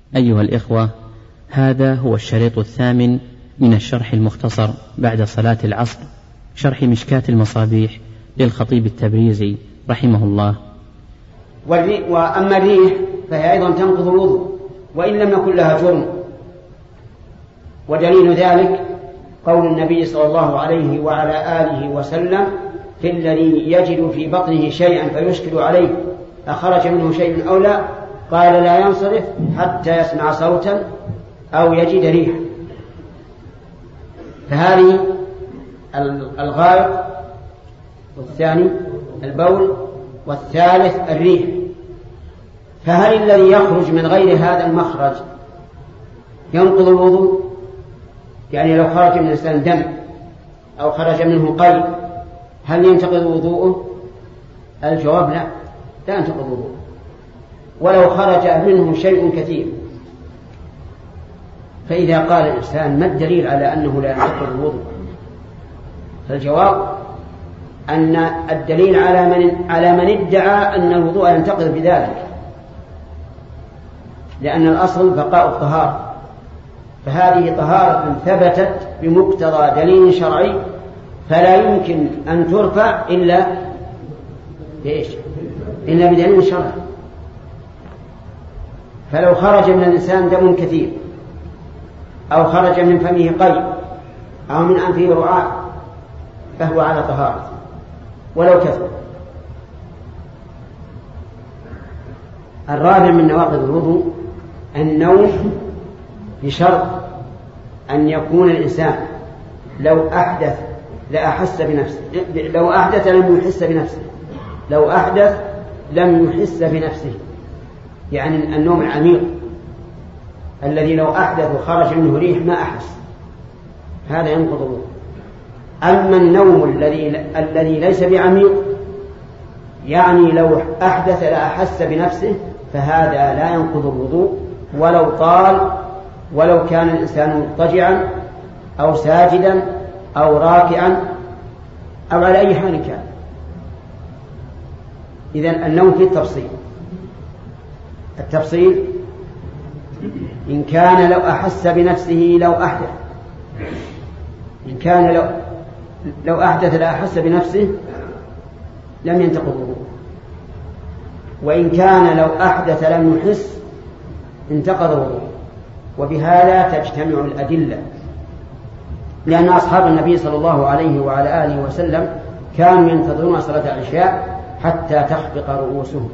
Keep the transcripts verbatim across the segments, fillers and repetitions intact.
أيها الإخوة، هذا هو الشريط الثامن من الشرح المختصر بعد صلاة العصر، شرح مشكاة المصابيح للخطيب التبريزي رحمه الله. وأما الريح فهي أيضا تنقض الوضوء وإن لم يكن لها جرم، ودليل ذلك قول النبي صلى الله عليه وعلى آله وسلم في الذي يجد في بطنه شيئا فيشكل عليه أخرج منه شيء أو لا، قال لا ينصرف حتى يسمع صوتا أو يجد ريحا. فهذه الغائط، والثاني البول، والثالث الريح. فهل الذي يخرج من غير هذا المخرج ينقض الوضوء؟ يعني لو خرج من الإنسان دم أو خرج منه قيء هل ينتقض وضوءه؟ الجواب لا، لا ينتقض وضوءه. ولو خرج منه شيء كثير، فإذا قال الإنسان ما الدليل على أنه لا ينتقض الوضوء؟ فالجواب أن الدليل على من على من ادعى أن الوضوء ينتقض بذلك، لأن الأصل بقاء الطهارة، فهذه طهارة ثبتت بمقتضى دليل شرعي فلا يمكن أن ترفع إلا بإيش؟ إلا بدليل شرعي. فلو خرج من الإنسان دم كثير أو خرج من فمه قيء أو من أنفه رعاء فهو على طهارة ولو كثر. الرابع من نواقض الوضوء النوم، بشرط أن يكون الإنسان لو أحدث لأحس بنفسه، لو أحدث لم يحس بنفسه، لو أحدث لم يحس بنفسه، يعني النوم العميق الذي لو أحدث وخرج منه ريح ما أحس، هذا ينقض الوضوء. أما النوم الذي الذي ليس بعميق، يعني لو أحدث لأحس بنفسه، فهذا لا ينقض الوضوء ولو طال، ولو كان الإنسان مضطجعا أو ساجدا أو راكعا أو على أي حال كان. إذن النوم فيه التفصيل. التفصيل إن كان لو أحس بنفسه لو أحدث، إن كان لو لو أحدث لا أحس بنفسه لم ينتقض الوضوء، وإن كان لو أحدث لم يحس انتقض الوضوء. وبهذا تجتمع الأدلة، لأن أصحاب النبي صلى الله عليه وعلى آله وسلم كانوا ينتظرون صلاة العشاء حتى تخفق رؤوسهم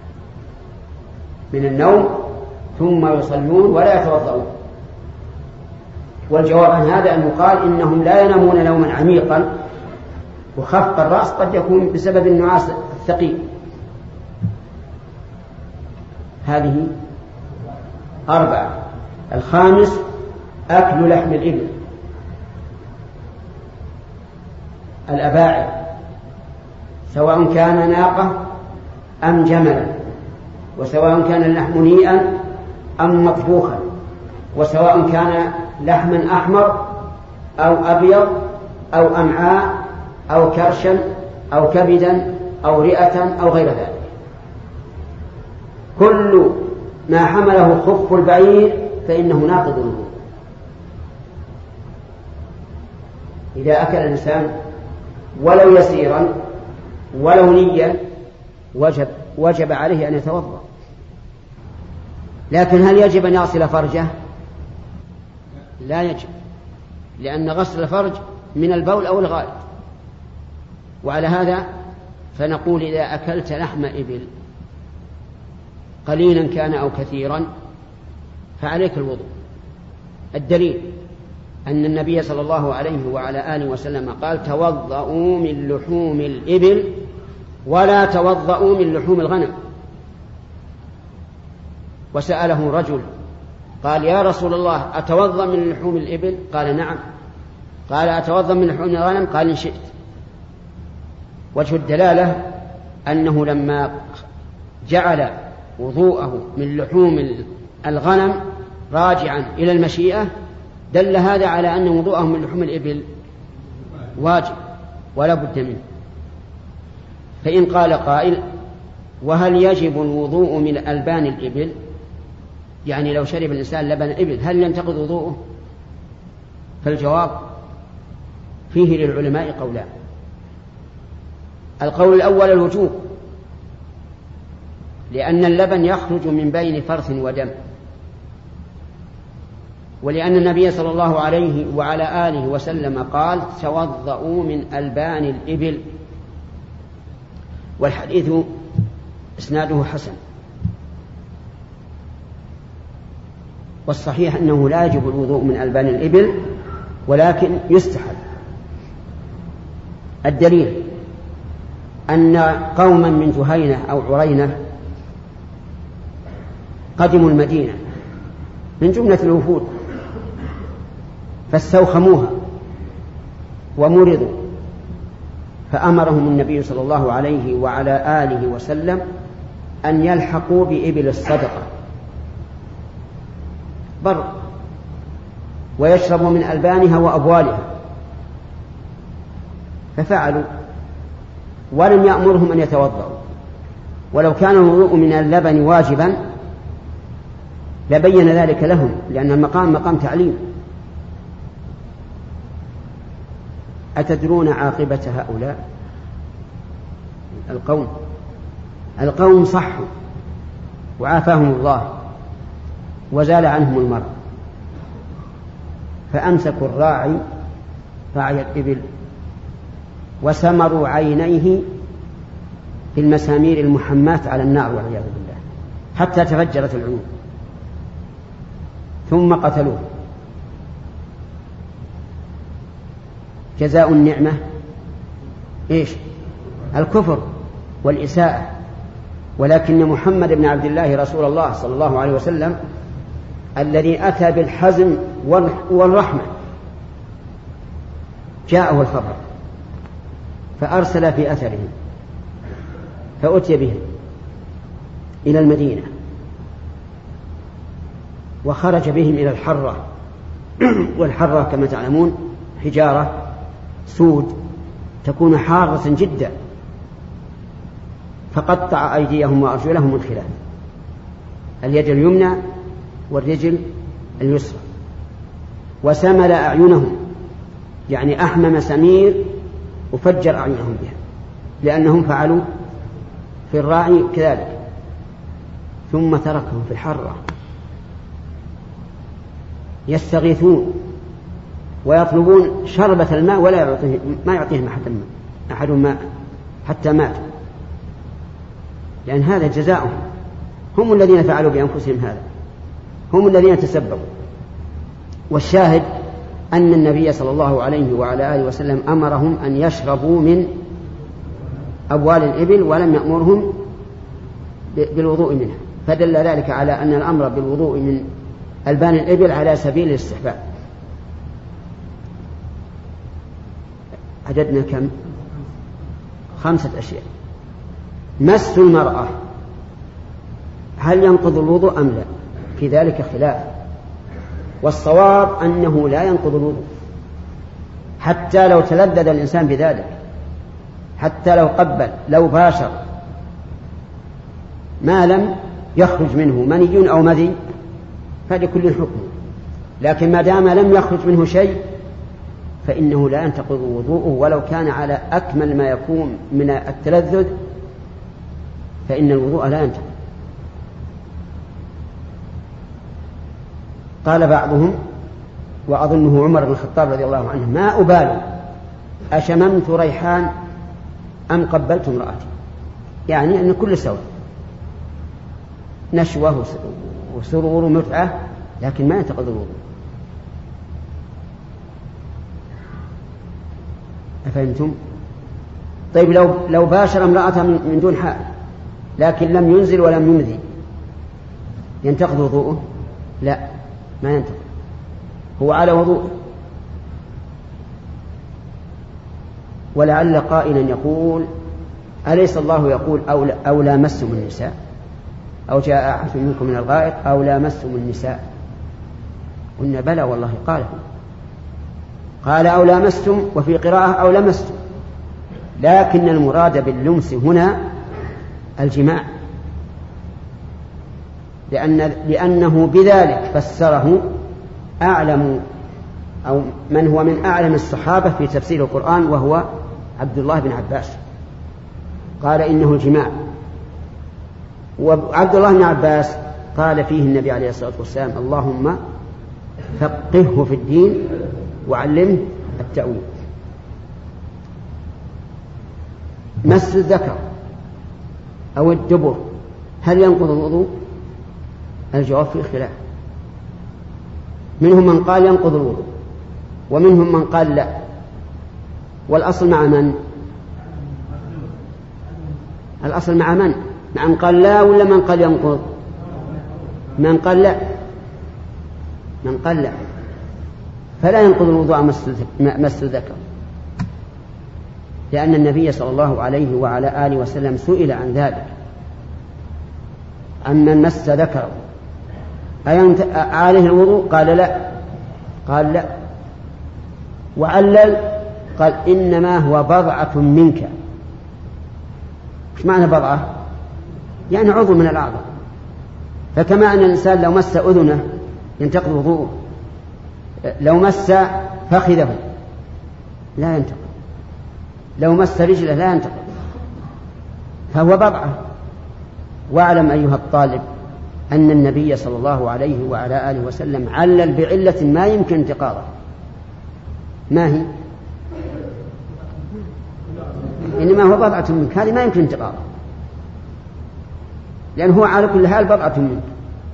من النوم ثم يصلون ولا يتوضؤون. والجواب عن هذا أن يقال إنهم لا ينامون نوما عميقا، وخفق الرأس قد يكون بسبب النعاس الثقيل. هذه أربعة. الخامس أكل لحم الإبل، الأباعد، سواء كان ناقة أم جملا، وسواء كان اللحم نيئا أم مطبوخا، وسواء كان لحما أحمر أو أبيض أو أمعاء أو كرشا أو كبدا أو رئة أو غير ذلك. كل ما حمله خف البعير فإنه ناقض الوضوء. إذا أكل الإنسان ولو يسيرا ولو نيا وجب, وجب عليه أن يتوضأ. لكن هل يجب أن يغسل فرجه؟ لا يجب، لأن غسل الفرج من البول أو الغائط. وعلى هذا فنقول إذا أكلت لحم إبل قليلا كان أو كثيرا فعليك الوضوء. الدليل أن النبي صلى الله عليه وعلى آله وسلم قال توضؤوا من لحوم الإبل ولا توضؤوا من لحوم الغنم. وسأله رجل قال يا رسول الله أتوضأ من لحوم الإبل؟ قال نعم. قال أتوضأ من لحوم الغنم؟ قال إن شئت. وجه الدلالة أنه لما جعل وضوءه من لحوم الغنم راجعا إلى المشيئة دل هذا على أن وضوءه من لحوم الإبل واجب ولا بد منه. فإن قال قائل وهل يجب الوضوء من ألبان الإبل؟ يعني لو شرب الإنسان لبن إبل هل ينتقض وضوءه؟ فالجواب فيه للعلماء قولان. القول الأول الوجوب، لأن اللبن يخرج من بين فرث ودم، ولأن النبي صلى الله عليه وعلى آله وسلم قال توضؤوا من ألبان الإبل، والحديث إسناده حسن. والصحيح أنه لا يجب الوضوء من ألبان الإبل ولكن يستحب. الدليل أن قوما من جهينة أو عرينة قدموا المدينة من جملة الوفود فاستوخموها ومرضوا، فأمرهم النبي صلى الله عليه وعلى آله وسلم أن يلحقوا بإبل الصدقة بر ويشربوا من ألبانها وأبوالها، ففعلوا ولم يأمرهم أن يتوضأوا. ولو كان الوضوء من اللبن واجبا لبين ذلك لهم، لأن المقام مقام تعليم. أتدرون عاقبة هؤلاء القوم؟ القوم صحوا وعافاهم الله وزال عنهم المرض، فأمسكوا الراعي راعي الإبل وسمروا عينيه في المسامير المحماة على النار والعياذ بالله حتى تفجرت العيون، ثم قتلوه. جزاء النعمة إيش؟ الكفر والإساءة. ولكن محمد بن عبد الله رسول الله صلى الله عليه وسلم الذي أتى بالحزم والرحمة جاءه الخبر فأرسل في أثرهم فأتي بهم إلى المدينة وخرج بهم إلى الحرة، والحرة كما تعلمون حجارة سود تكون حارة جدا، فقطع أيديهم وأرجلهم من خلاف، اليد اليمنى والرجل اليسرى، وسمل أعينهم، يعني أحمى مسامير وفجر أعينهم بها، لأنهم فعلوا في الراعي كذلك. ثم تركهم في الحرة يستغيثون ويطلبون شربة الماء ولا يعطيه ما يعطيهم أحد ماء حتى ماتوا، لأن هذا جزاؤهم، هم الذين فعلوا بأنفسهم هذا، هم الذين تسببوا. والشاهد أن النبي صلى الله عليه وعلى آله وسلم أمرهم أن يشربوا من أبوال الإبل ولم يأمرهم بالوضوء منها، فدل ذلك على أن الأمر بالوضوء من ألبان الإبل على سبيل الاستحباب. عددنا كم؟ خمسة أشياء. مس المرأة هل ينقض الوضوء أم لا؟ في ذلك خلاف، والصواب أنه لا ينقض الوضوء حتى لو تلذذ الإنسان بذلك، حتى لو قبل، لو باشر، ما لم يخرج منه مني أو مذي فلكل حكم. لكن ما دام لم يخرج منه شيء فإنه لا ينتقض وضوءه ولو كان على أكمل ما يكون من التلذذ، فإن الوضوء لا ينتقض. قال بعضهم وأظنه عمر بن الخطاب رضي الله عنه: ما أبالي أشممت ريحان أم قبلت امرأتي، يعني أن كل سوى نشوة وسرور ومتعة، لكن ما ينتقض الوضوء. أفهمتم؟ طيب لو لو باشر امرأة من دون حائل لكن لم ينزل ولم يمذي ينتقض وضوءه؟ لا، ما ينتقض، هو على وضوء. ولعل قائلا يقول: أليس الله يقول أو لامستم النساء، أو جاء أحد منكم من الغائط أو لامستم النساء؟ قلنا بلى والله قاله، قال أو لامستم، وفي قراءة أو لمستم، لكن المراد باللمس هنا الجماع، لأن لأنه بذلك فسره أعلم أو من هو من أعلم الصحابة في تفسير القرآن وهو عبد الله بن عباس، قال إنه الجماع. وعبد الله بن عباس قال فيه النبي عليه الصلاة والسلام: اللهم فقهه في الدين وعلمه التأويل. مس الذكر أو الدبر هل ينقض الوضوء؟ الجواب فيه خلاف، منهم من قال ينقض الوضوء ومنهم من قال لا. والأصل مع من؟ الأصل مع من؟ مع من قال لا ولا من قال ينقض؟ من قال لا، من قال لا، فلا ينقض الوضوء مس الذكر، لأن النبي صلى الله عليه وعلى آله وسلم سئل عن ذلك، عن من مس ذكره عليه الوضوء؟ قال لا، قال لا، وعلل قال إنما هو بضعة منك. ايش معنى بضعة؟ يعني عضو من الأعضاء. فكما أن الإنسان لو مس أذنه ينتقض وضوءه، لو مس فخذه لا ينتقض، لو مس رجله لا ينتقض، فهو بضعة. واعلم أيها الطالب أن النبي صلى الله عليه وعلى آله وسلم علل بعلة ما يمكن انتقاضها. ما هي؟ إنما هو بضعة منك، هذه ما يمكن انتقاضها، لأنه هو على كل حال بضعة منك،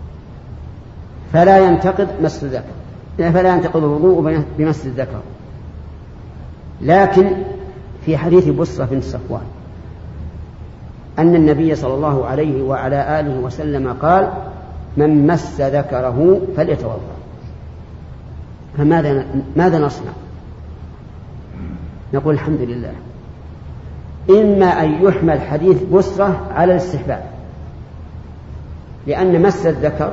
فلا ينتقض مس الذكر، فلا ينتقض الوضوء بمس الذكر. لكن في حديث بصرة بنت صفوان أن النبي صلى الله عليه وعلى آله وسلم قال: من مس ذكره فليتوضأ. فماذا ماذا نصنع؟ نقول الحمد لله، إما أن يحمل حديث بصرة على الاستحباب، لأن مس الذكر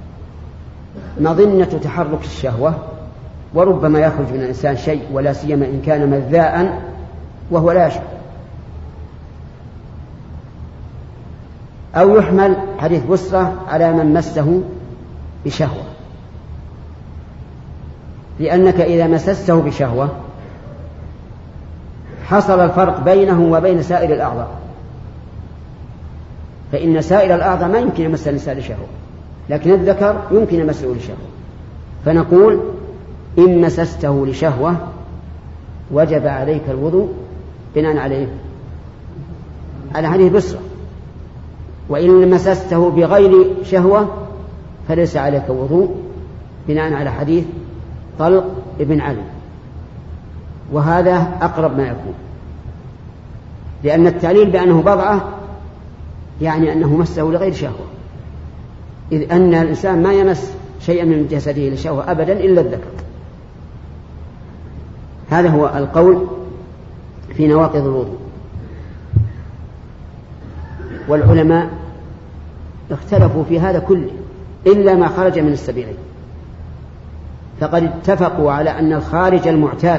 مظنة تحرك الشهوة، وربما يخرج من الإنسان شيء، ولا سيما إن كان مذاء وهو لا يشعر. أو يحمل حديث بصرة على من مسه بشهوة، لأنك إذا مسسته بشهوة حصل الفرق بينه وبين سائر الأعضاء، فإن سائر الأعضاء ما يمكن يمس الإنسان لشهوة، لكن الذكر يمكن يمسه لشهوة. فنقول إن مسسته لشهوة وجب عليك الوضوء بناء عليه على حديث بصرة، وإن مسسته بغير شهوة فليس عليك وضوء بناء على حديث طلق ابن علي. وهذا أقرب ما يكون، لأن التعليل بأنه بضعة يعني أنه مسه لغير شهوة، إذ أن الإنسان ما يمس شيئا من جسده لشهوة أبدا إلا الذكر. هذا هو القول في نواقض الوضوء. والعلماء اختلفوا في هذا كله إلا ما خرج من السبيلين، فقد اتفقوا على أن الخارج المعتاد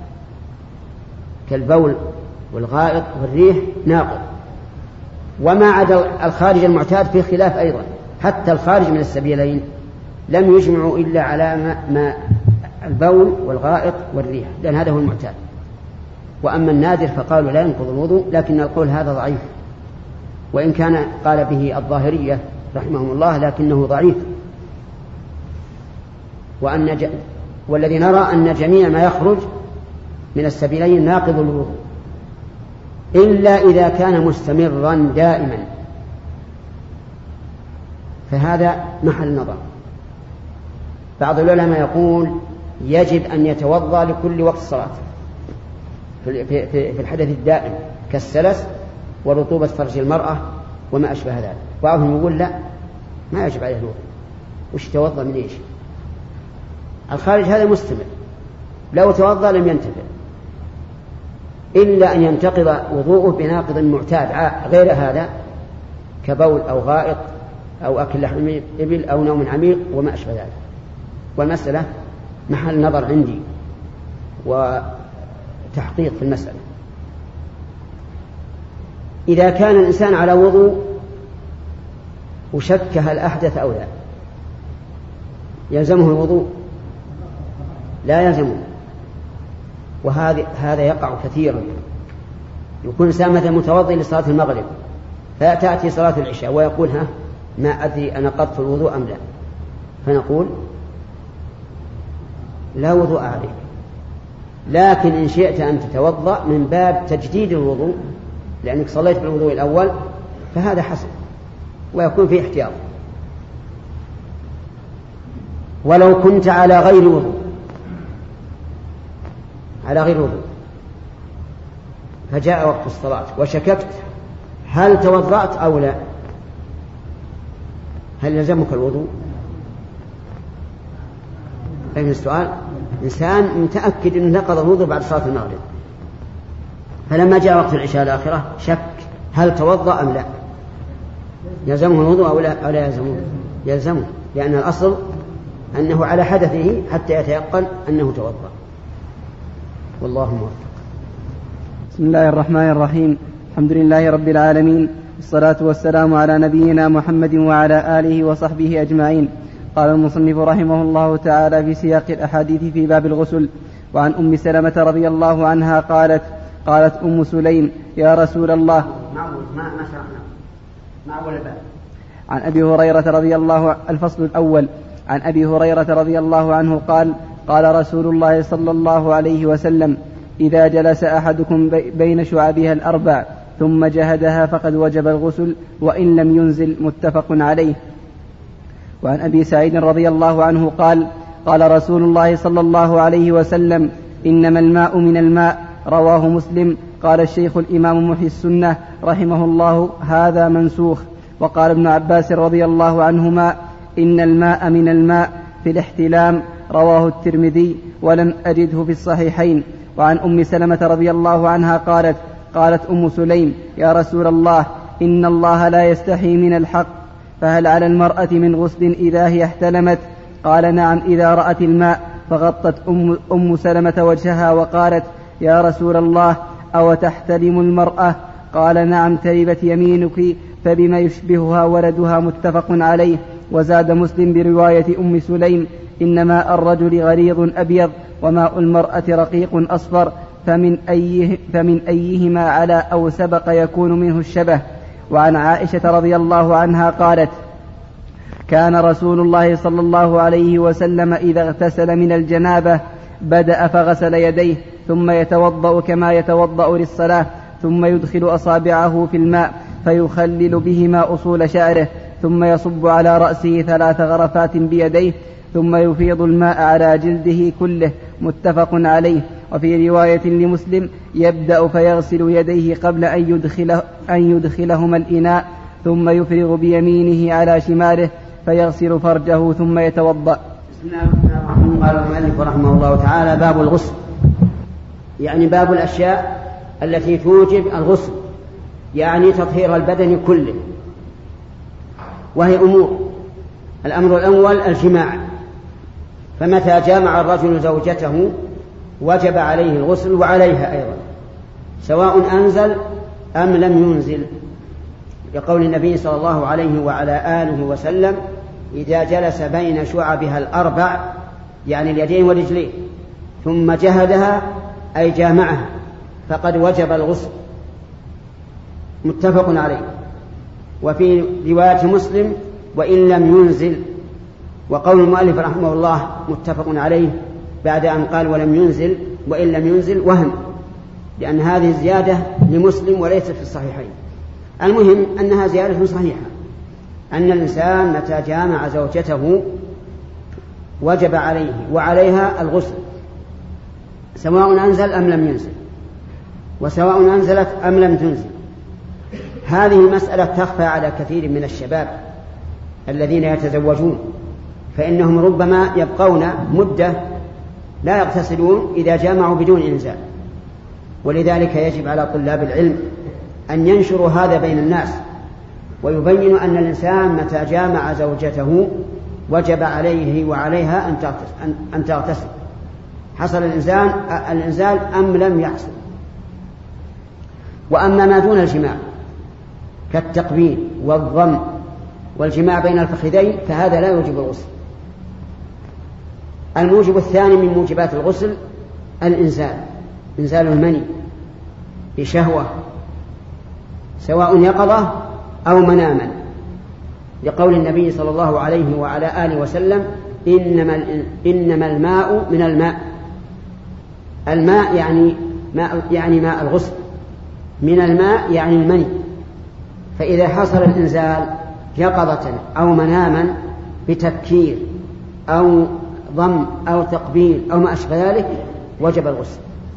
كالبول والغائط والريح ناقض، وما عدا الخارج المعتاد في خلاف أيضا. حتى الخارج من السبيلين لم يجمعوا إلا على ما, ما البول والغائط والريح، لأن هذا هو المعتاد. وأما النادر فقالوا لا ينقض الوضوء، لكن القول هذا ضعيف، وإن كان قال به الظاهرية رحمهم الله لكنه ضعيف. وأن ج... والذي نرى أن جميع ما يخرج من السبيلين ناقض الوضوء، إلا إذا كان مستمرا دائما، فهذا محل نظر. بعض العلماء يقول يجب أن يتوضأ لكل وقت صلاة في, في, في الحدث الدائم كالسلس ورطوبة فرج المرأة وما أشبه ذلك. بعضهم يقول لا، ما يجب عليه الوضوء، وش توضأ من إيش؟ الخارج هذا مستمر، لو توضأ لم ينتفع، إلا أن ينتقض وضوءه بناقض معتاد غير هذا كبول أو غائط أو أكل لحم إبل أو نوم عميق وما أشبه ذلك. والمسألة محل نظر عندي وتحقيق في المسألة. إذا كان الإنسان على وضوء وشك هل أحدث أو لا يلزمه الوضوء؟ لا يلزمه. وهذا هذا يقع كثيرا. يكون إنسان مثلا متوضئ لصلاة المغرب فتأتي صلاة العشاء ويقول ها ما أدري أنا قضت الوضوء أم لا، فنقول لا وضوء عليك، لكن إن شئت أن تتوضأ من باب تجديد الوضوء لأنك صليت بالوضوء الأول فهذا حسن ويكون فيه احتياط. ولو كنت على غير وضوء على غير وضوء فجاء وقت الصلاة وشككت هل توضأت أو لا، هل يلزمك الوضوء؟ فهم السؤال؟ إنسان متأكد أنه نقض الوضوء بعد صلاة المغرب، فلما جاء وقت العشاء الآخرة شك هل توضأ أم لا، يلزمه الوضوء أو لا, أو لا يلزمه؟ يلزمه، لأن الأصل أنه على حدثه حتى يتيقن أنه توضأ. والله موفق. بسم الله الرحمن الرحيم. الحمد لله رب العالمين، والصلاة والسلام على نبينا محمد وعلى آله وصحبه أجمعين. قال المصنف رحمه الله تعالى في سياق الأحاديث في باب الغسل: وعن أم سلمة رضي الله عنها قالت قالت أم سليم: يا رسول الله ما ما شرحنا ما أول الباب. عن أبي هريرة رضي الله الفصل الأول. عن أبي هريرة رضي الله عنه قال: قال رسول الله صلى الله عليه وسلم: إذا جلس أحدكم بين شعبها الأربع ثم جهدها فقد وجب الغسل وإن لم ينزل. متفق عليه. وعن أبي سعيد رضي الله عنه قال: قال رسول الله صلى الله عليه وسلم: إنما الماء من الماء. رواه مسلم. قال الشيخ الإمام محي السنة رحمه الله: هذا منسوخ. وقال ابن عباس رضي الله عنهما: إن الماء من الماء في الاحتلام. رواه الترمذي ولم أجده في الصحيحين. وعن أم سلمة رضي الله عنها قالت: قالت أم سليم: يا رسول الله، إن الله لا يستحي من الحق، فهل على المرأة من غسل إذا هي احتلمت؟ قال: نعم، إذا رأت الماء. فغطت أم, أم سلمة وجهها وقالت: يا رسول الله، أو تحتلم المرأة؟ قال: نعم، تربت يمينك، فبما يشبهها ولدها. متفق عليه. وزاد مسلم برواية أم سليم: إن ماء الرجل غليظ أبيض وماء المرأة رقيق أصفر، فمن, أيه فمن أيهما على أو سبق يكون منه الشبه. وعن عائشة رضي الله عنها قالت: كان رسول الله صلى الله عليه وسلم إذا اغتسل من الجنابة بدأ فغسل يديه ثم يتوضأ كما يتوضأ للصلاة، ثم يدخل أصابعه في الماء فيخلل بهما أصول شعره، ثم يصب على رأسه ثلاث غرفات بيديه، ثم يفيض الماء على جلده كله. متفق عليه. وفي رواية لمسلم: يبدأ فيغسل يديه قبل أن يدخله أن يدخلهما الإناء، ثم يفرغ بيمينه على شماله فيغسل فرجه ثم يتوضأ. بسم الله الرحمن الرحيم. قال المؤلف رحمه الله تعالى: باب الغسل، يعني باب الأشياء التي توجب الغسل، يعني تطهير البدن كله، وهي أمور. الأمر الأول الجماع، فمتى جامع الرجل زوجته وجب عليه الغسل وعليها أيضا، سواء أنزل أم لم ينزل، لقول النبي صلى الله عليه وعلى آله وسلم: إذا جلس بين شعبها الأربع، يعني اليدين والرجلين، ثم جهدها أي جامعها، فقد وجب الغسل. متفق عليه. وفي رواية مسلم: وإن لم ينزل. وقول المؤلف رحمه الله متفق عليه بعد أن قال ولم ينزل وإن لم ينزل وهم، لأن هذه الزيادة لمسلم وليست في الصحيحين. المهم أنها زيادة صحيحة، أن الإنسان متى جامع زوجته وجب عليه وعليها الغسل، سواء أنزل أم لم ينزل، وسواء أنزلت أم لم تنزل. هذه المسألة تخفى على كثير من الشباب الذين يتزوجون، فإنهم ربما يبقون مدة لا يغتسلون إذا جامعوا بدون إنزال. ولذلك يجب على طلاب العلم أن ينشروا هذا بين الناس، ويبينوا أن الإنسان متى جامع زوجته وجب عليه وعليها أن تغتسل، حصل الإنزال, الإنزال أم لم يحصل. وأما ما دون الجماع كالتقبيل والضم والجماع بين الفخذين فهذا لا يوجب الغسل. الموجب الثاني من موجبات الغسل الإنزال، إنزال المني بشهوة سواء يقظة أو مناما، لقول النبي صلى الله عليه وعلى آله وسلم إنما, إنما الماء من الماء. الماء يعني ماء, يعني ماء الغسل، من الماء يعني المني. فإذا حصل الإنزال يقظة أو مناما بتفكير أو ضم أو تقبيل أو ما أشبه ذلك وجب الغسل.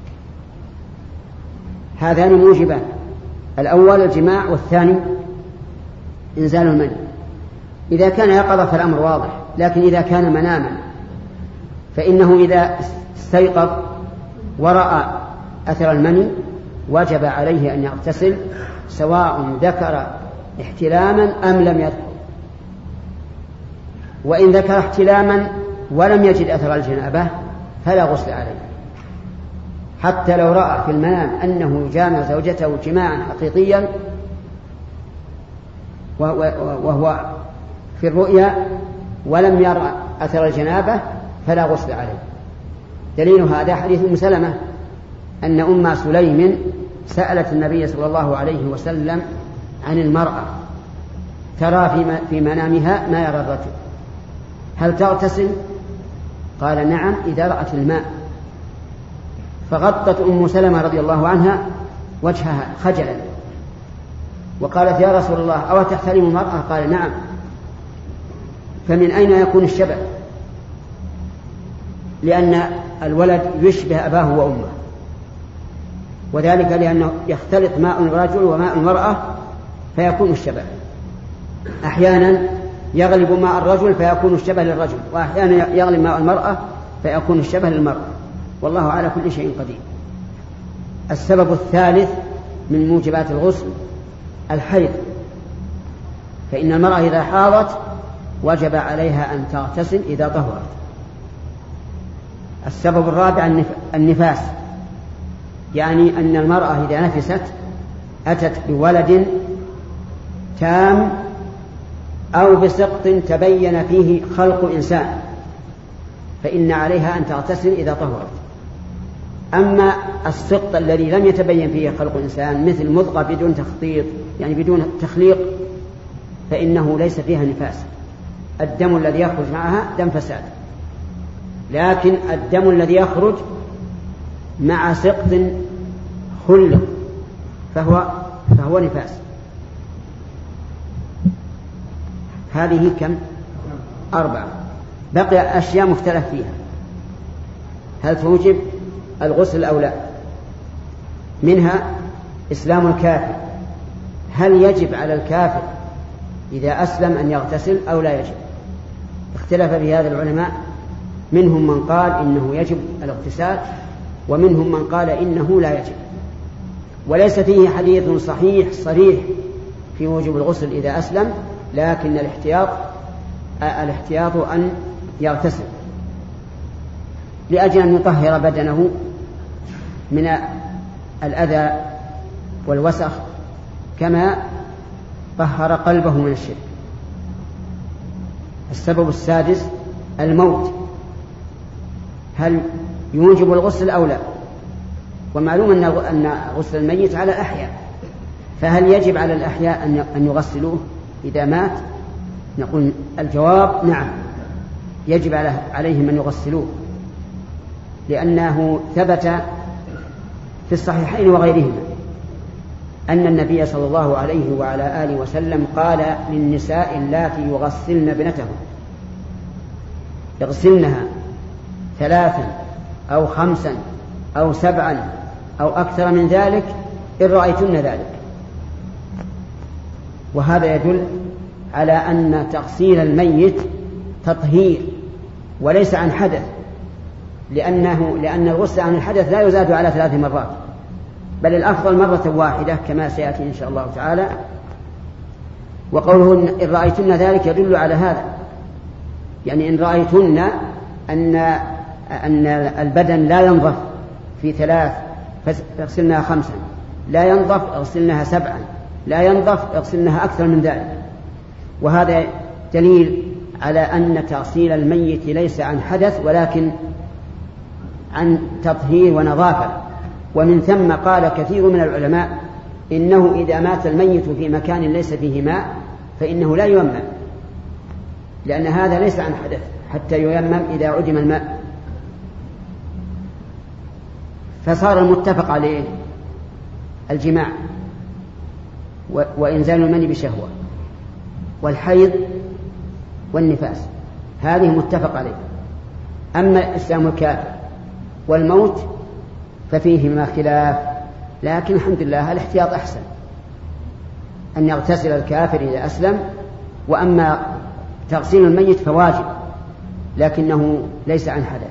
هذان موجبان، الأول الجماع والثاني إنزال المني. إذا كان يقظة فالأمر واضح، لكن إذا كان مناما فإنه إذا استيقظ ورأى أثر المني وجب عليه أن يغتسل سواء ذكر احتلاما أم لم يذكر. وإن ذكر احتلاما ولم يجد أثر الجنابة فلا غسل عليه، حتى لو رأى في المنام أنه يجامع زوجته جماعا حقيقيا وهو في الرؤيا ولم يرى أثر الجنابة فلا غسل عليه. دليل هذا حديث أم سلمة أن أم سليم سألت النبي صلى الله عليه وسلم عن المرأة ترى في منامها ما يرى الرجل، هل تغتسل؟ قال نعم إذا رأت الماء. فغطت أم سلمة رضي الله عنها وجهها خجلا وقالت يا رسول الله أو تحترم المرأة؟ قال نعم. فمن أين يكون الشبه؟ لأن الولد يشبه أباه وأمه، وذلك لأنه يختلط ماء الرجل وماء المرأة فيكون الشبه. أحيانا يغلب ماء الرجل فيكون الشبه للرجل، وأحيانا يغلب ماء المرأة فيكون الشبه للمرأة، والله على كل شيء قدير. السبب الثالث من موجبات الغسل الحيض، فإن المرأة إذا حاضت وجب عليها أن تغتسل إذا طهرت. السبب الرابع النفاس، يعني أن المرأة إذا نفست أتت بولد تام أو بسقط تبين فيه خلق إنسان فإن عليها أن تغتسل إذا طهرت. أما السقط الذي لم يتبين فيه خلق إنسان مثل مضغة بدون تخطيط يعني بدون تخليق فإنه ليس فيها نفاس، الدم الذي يخرج معها دم فساد، لكن الدم الذي يخرج مع سقط خلق فهو, فهو نفاس. هذه كم؟ أربعة. بقي أشياء مختلف فيها، هل توجب الغسل أو لا؟ منها إسلام الكافر، هل يجب على الكافر إذا أسلم أن يغتسل أو لا يجب؟ اختلف في هذا العلماء، منهم من قال إنه يجب الاغتسال ومنهم من قال إنه لا يجب، وليس فيه حديث صحيح صريح في وجوب الغسل إذا أسلم، لكن الاحتياط الاحتياط أن يغتسل لأجل أن يطهر بدنه من الأذى والوسخ كما طهر قلبه من الشرك. السبب السادس الموت، هل يوجب الغسل أو لا؟ ومعلوم أن غسل الميت على الأحياء، فهل يجب على الأحياء أن يغسلوه إذا مات؟ نقول الجواب نعم، يجب عليهم أن يغسلوه، لأنه ثبت في الصحيحين وغيرهما أن النبي صلى الله عليه وعلى آله وسلم قال للنساء اللاتي يغسلن ابنتهم يغسلنها ثلاثا أو خمسا أو سبعا أو أكثر من ذلك إن رأيتن ذلك. وهذا يدل على أن تغسيل الميت تطهير وليس عن حدث، لأنه لأن الغسل عن الحدث لا يزاد على ثلاث مرات، بل الأفضل مرة واحدة كما سيأتي إن شاء الله تعالى. وقوله إن رأيتن ذلك يدل على هذا، يعني إن رأيتن أن أن البدن لا ينظف في ثلاث فاغسلناها خمسا، لا ينظف اغسلناها سبعا، لا ينظف اغسلناها أكثر من ذلك. وهذا دليل على أن تغسيل الميت ليس عن حدث ولكن عن تطهير ونظافة. ومن ثم قال كثير من العلماء إنه إذا مات الميت في مكان ليس فيه ماء فإنه لا ييمم، لأن هذا ليس عن حدث حتى ييمم إذا عدم الماء. فصار المتفق عليه الجماع وإنزال المني بشهوة والحيض والنفاس، هذه متفق عليه. أما إسلام الكافر والموت ففيهما خلاف، لكن الحمد لله الاحتياط أحسن، أن يغتسل الكافر إذا أسلم. وأما تغسيل الميت فواجب لكنه ليس عن حدث.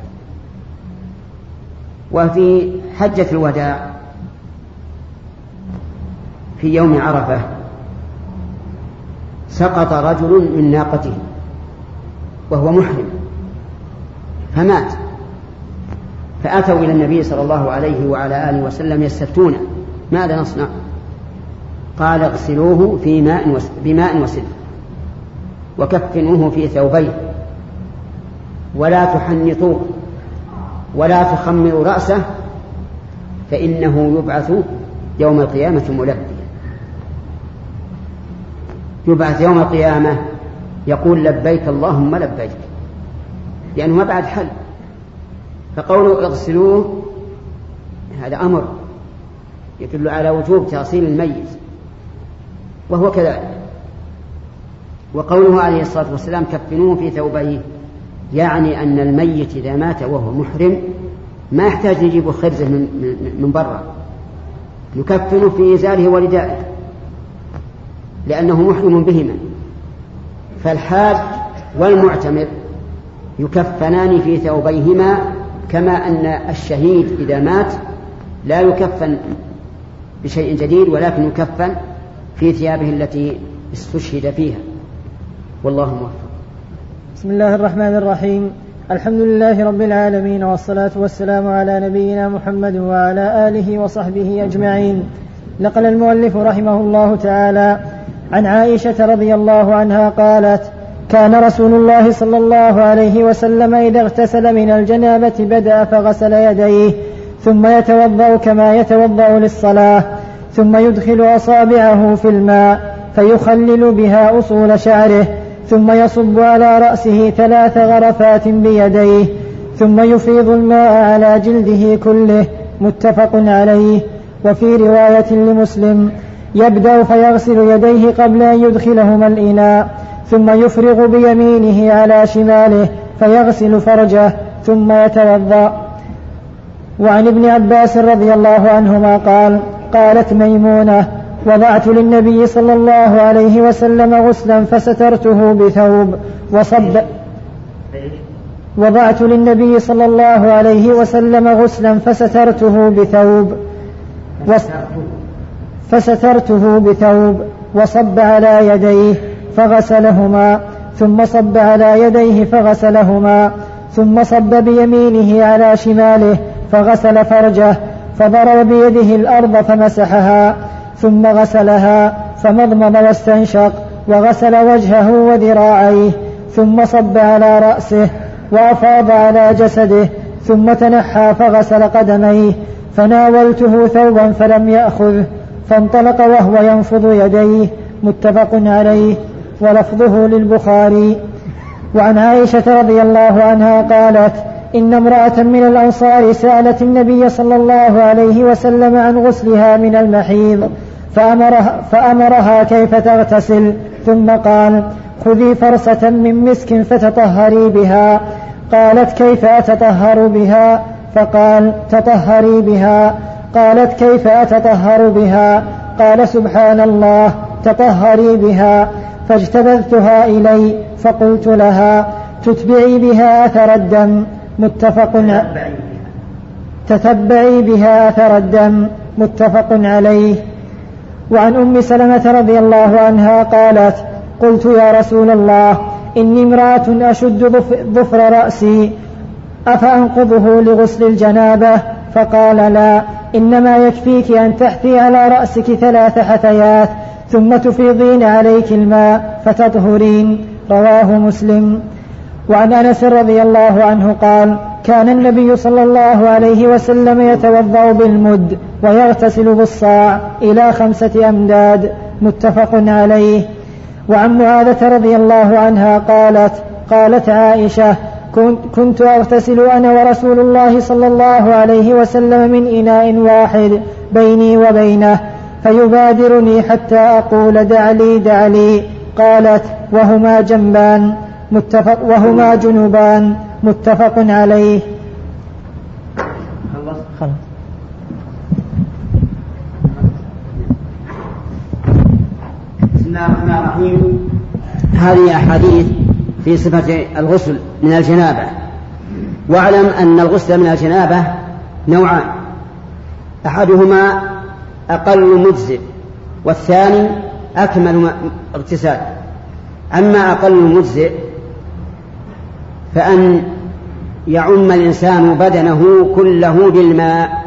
وفي حجة الوداع في يوم عرفة سقط رجل من ناقته وهو محرم فمات، فأتوا إلى النبي صلى الله عليه وعلى آله وسلم يستفتون ماذا نصنع؟ قال اغسلوه في ماء بماء وسدر وكفنوه في ثوبيه ولا تحنطوه ولا تخمروا رأسه فإنه يبعث يوم القيامة ملبيا. يبعث يوم القيامة يقول لبيك اللهم لبيك، لأنه ما بعد حل. فقوله اغسلوه هذا أمر يدل على وجوب تغسيل الميت وهو كذلك. وقوله عليه الصلاة والسلام كفنوه في ثوبيه يعني أن الميت إذا مات وهو محرم ما يحتاج نجيب خرزه من, من برا، يكفن في إزاره وردائه لأنه محرم بهما. فالحاج والمعتمر يكفنان في ثوبيهما، كما أن الشهيد إذا مات لا يكفن بشيء جديد ولكن يكفن في ثيابه التي استشهد فيها. والله موفق. بسم الله الرحمن الرحيم. الحمد لله رب العالمين، والصلاة والسلام على نبينا محمد وعلى آله وصحبه أجمعين. نقل المؤلف رحمه الله تعالى عن عائشة رضي الله عنها قالت: كان رسول الله صلى الله عليه وسلم إذا اغتسل من الجنابة بدأ فغسل يديه ثم يتوضأ كما يتوضأ للصلاة، ثم يدخل أصابعه في الماء فيخلل بها أصول شعره، ثم يصب على رأسه ثلاث غرفات بيديه، ثم يفيض الماء على جلده كله. متفق عليه. وفي رواية لمسلم: يبدأ فيغسل يديه قبل أن يدخلهما الإناء، ثم يفرغ بيمينه على شماله فيغسل فرجه ثم يتوضأ. وعن ابن عباس رضي الله عنهما قال: قالت ميمونة: وضعت للنبي صلى الله عليه وسلم غسلا فسترته بثوب وصب وضعت للنبي صلى الله عليه وسلم غسلا فسترته بثوب فسترته بثوب وصب على يديه فغسلهما، ثم صب على يديه فغسلهما، ثم صب بيمينه على شماله فغسل فرجه، فضرب بيده الأرض فمسحها، ثم غسلها فمضمض واستنشق وغسل وجهه وذراعيه، ثم صب على رأسه وأفاض على جسده، ثم تنحى فغسل قدميه. فناولته ثوبا فلم يأخذه فانطلق وهو ينفض يديه. متفق عليه. ولفظه للبخاري. وعن عائشة رضي الله عنها قالت: إن امرأة من الأنصار سألت النبي صلى الله عليه وسلم عن غسلها من المحيض فأمرها, فأمرها كيف تغتسل، ثم قال: خذي فرصة من مسك فتطهري بها. قالت: كيف أتطهر بها؟ فقال: تطهري بها. قالت: كيف أتطهر بها؟ قال: سبحان الله، تطهري بها. فاجتبذتها إلي فقلت لها: تتبعي بها أثر الدم. متفق تتبعي بها أثر الدم. متفق عليه. وعن أم سلمة رضي الله عنها قالت: قلت: يا رسول الله، إني امرأة أشد ظفر رأسي أفأنقضه لغسل الجنابة؟ فقال: لا، إنما يكفيك أن تحثي على رأسك ثلاث حثيات ثم تفيضين عليك الماء فتطهرين. رواه مسلم. وعن أنس رضي الله عنه قال: كان النبي صلى الله عليه وسلم يتوضأ بالمد ويغتسل بالصاع إلى خمسة أمداد. متفق عليه. وعن معاذة رضي الله عنها قالت: قالت عائشة: كنت أغتسل أنا ورسول الله صلى الله عليه وسلم من إناء واحد بيني وبينه، فيبادرني حتى أقول: دع لي دع لي. قالت: وهما جنبان متفق وهما جنبان. متفق عليه. خلاص. بسم الله الرحمن الرحيم. هذه أحاديث في صفة الغسل من الجنابة. واعلم أن الغسل من الجنابة نوعان: أحدهما أقل مجزئ، والثاني أكمل اغتسال. أما أقل مجزئ فأن يعم الإنسان بدنه كله بالماء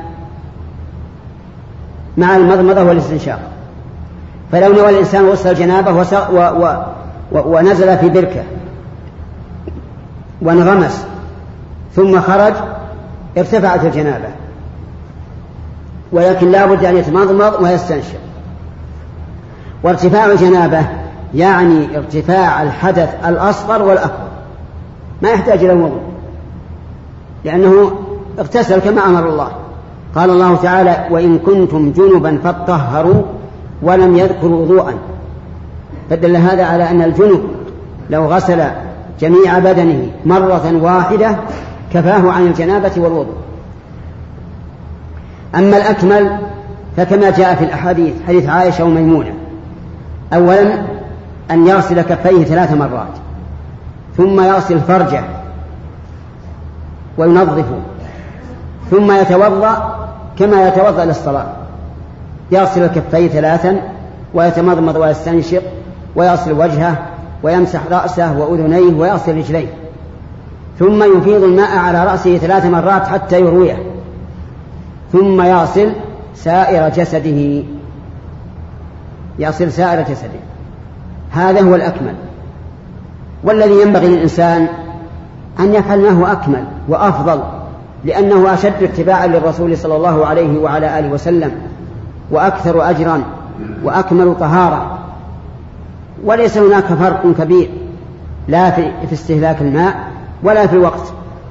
مع المضمضة والاستنشاق. فلو نوى الإنسان غسل الجنابة و... و... و... ونزل في بركة وانغمس ثم خرج ارتفعت الجنابة، ولكن لا بد أن يتمضمض ويستنشق. وارتفاع الجنابة يعني ارتفاع الحدث الأصغر والأكبر، ما يحتاج إلى وضوء لأنه اغتسل كما أمر الله. قال الله تعالى: وإن كنتم جنبا فاطهروا، ولم يذكر وضوءا، فدل هذا على أن الجنب لو غسل جميع بدنه مرة واحدة كفاه عن الجنابة والوضوء. أما الأكمل فكما جاء في الأحاديث حديث عائشة وميمونة: أولا أن يغسل كفيه ثلاث مرات، ثم يغسل فرجه وينظفه، ثم يتوضأ كما يتوضأ للصلاة، يغسل الكفين ثلاثا ويتمضمض ويستنشق ويغسل وجهه ويمسح رأسه وأذنيه ويغسل رجليه، ثم يفيض الماء على رأسه ثلاث مرات حتى يرويه، ثم يغسل سائر جسده يغسل سائر جسده. هذا هو الأكمل، والذي ينبغي للإنسان أن يفعل ما هو أكمل وأفضل، لأنه أشد اتباعا للرسول صلى الله عليه وعلى آله وسلم، وأكثر أجرا وأكمل طهارة. وليس هناك فرق كبير لا في استهلاك الماء ولا في الوقت.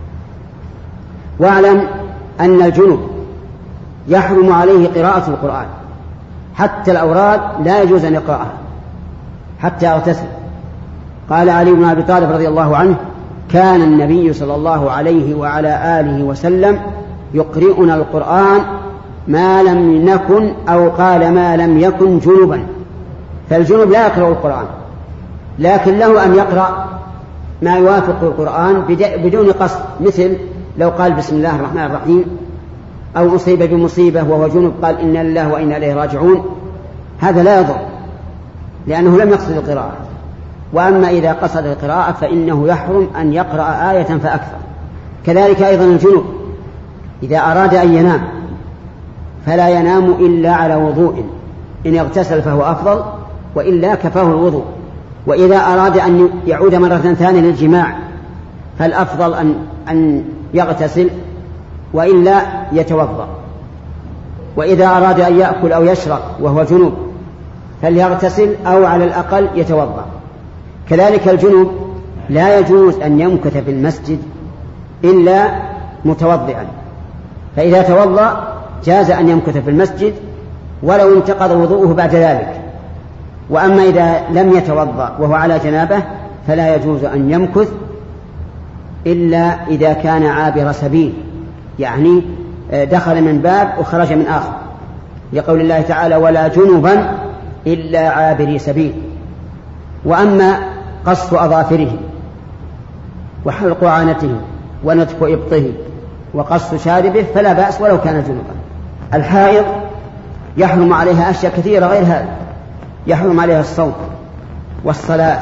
واعلم أن الجنوب يحرم عليه قراءة القرآن، حتى الأوراد لا يجوز أن يقرأها حتى يغتسل. قال علي بن أبي طالب رضي الله عنه: كان النبي صلى الله عليه وعلى آله وسلم يقرئنا القرآن ما لم نكن، أو قال ما لم يكن جنبا. فالجنوب لا يقرأ القرآن، لكن له أن يقرأ ما يوافق القرآن بدون قصد، مثل لو قال بسم الله الرحمن الرحيم، أو أصيب بمصيبة وهو جنب قال إنا لله وإنا إليه راجعون، هذا لا يضر لأنه لم يقصد القراءة. وأما إذا قصد القراءة فإنه يحرم أن يقرأ آية فأكثر. كذلك أيضا الجنوب إذا أراد أن ينام فلا ينام إلا على وضوء، إن اغتسل فهو أفضل، وإلا كفاه الوضوء. وإذا أراد أن يعود مرة ثانية للجماع فالأفضل أن, أن يغتسل، وإلا يتوضأ. وإذا أراد أن يأكل أو يشرب وهو جنوب فليغتسل أو على الأقل يتوضأ. كذلك الجنوب لا يجوز أن يمكث في المسجد إلا متوضئا، فإذا توضأ جاز أن يمكث في المسجد ولو انتقض وضوءه بعد ذلك. وأما إذا لم يتوضأ وهو على جنابه فلا يجوز أن يمكث إلا إذا كان عابر سبيل، يعني دخل من باب وخرج من آخر، لقول الله تعالى: ولا جنبا إلا عابري سبيل. وأما قص أظافره وحلق عانته ونتف إبطه وقص شاربه فلا بأس ولو كان جنبا. الحائض يحرم عليها أشياء كثيرة غير هذا، يحرم عليها الصوم والصلاة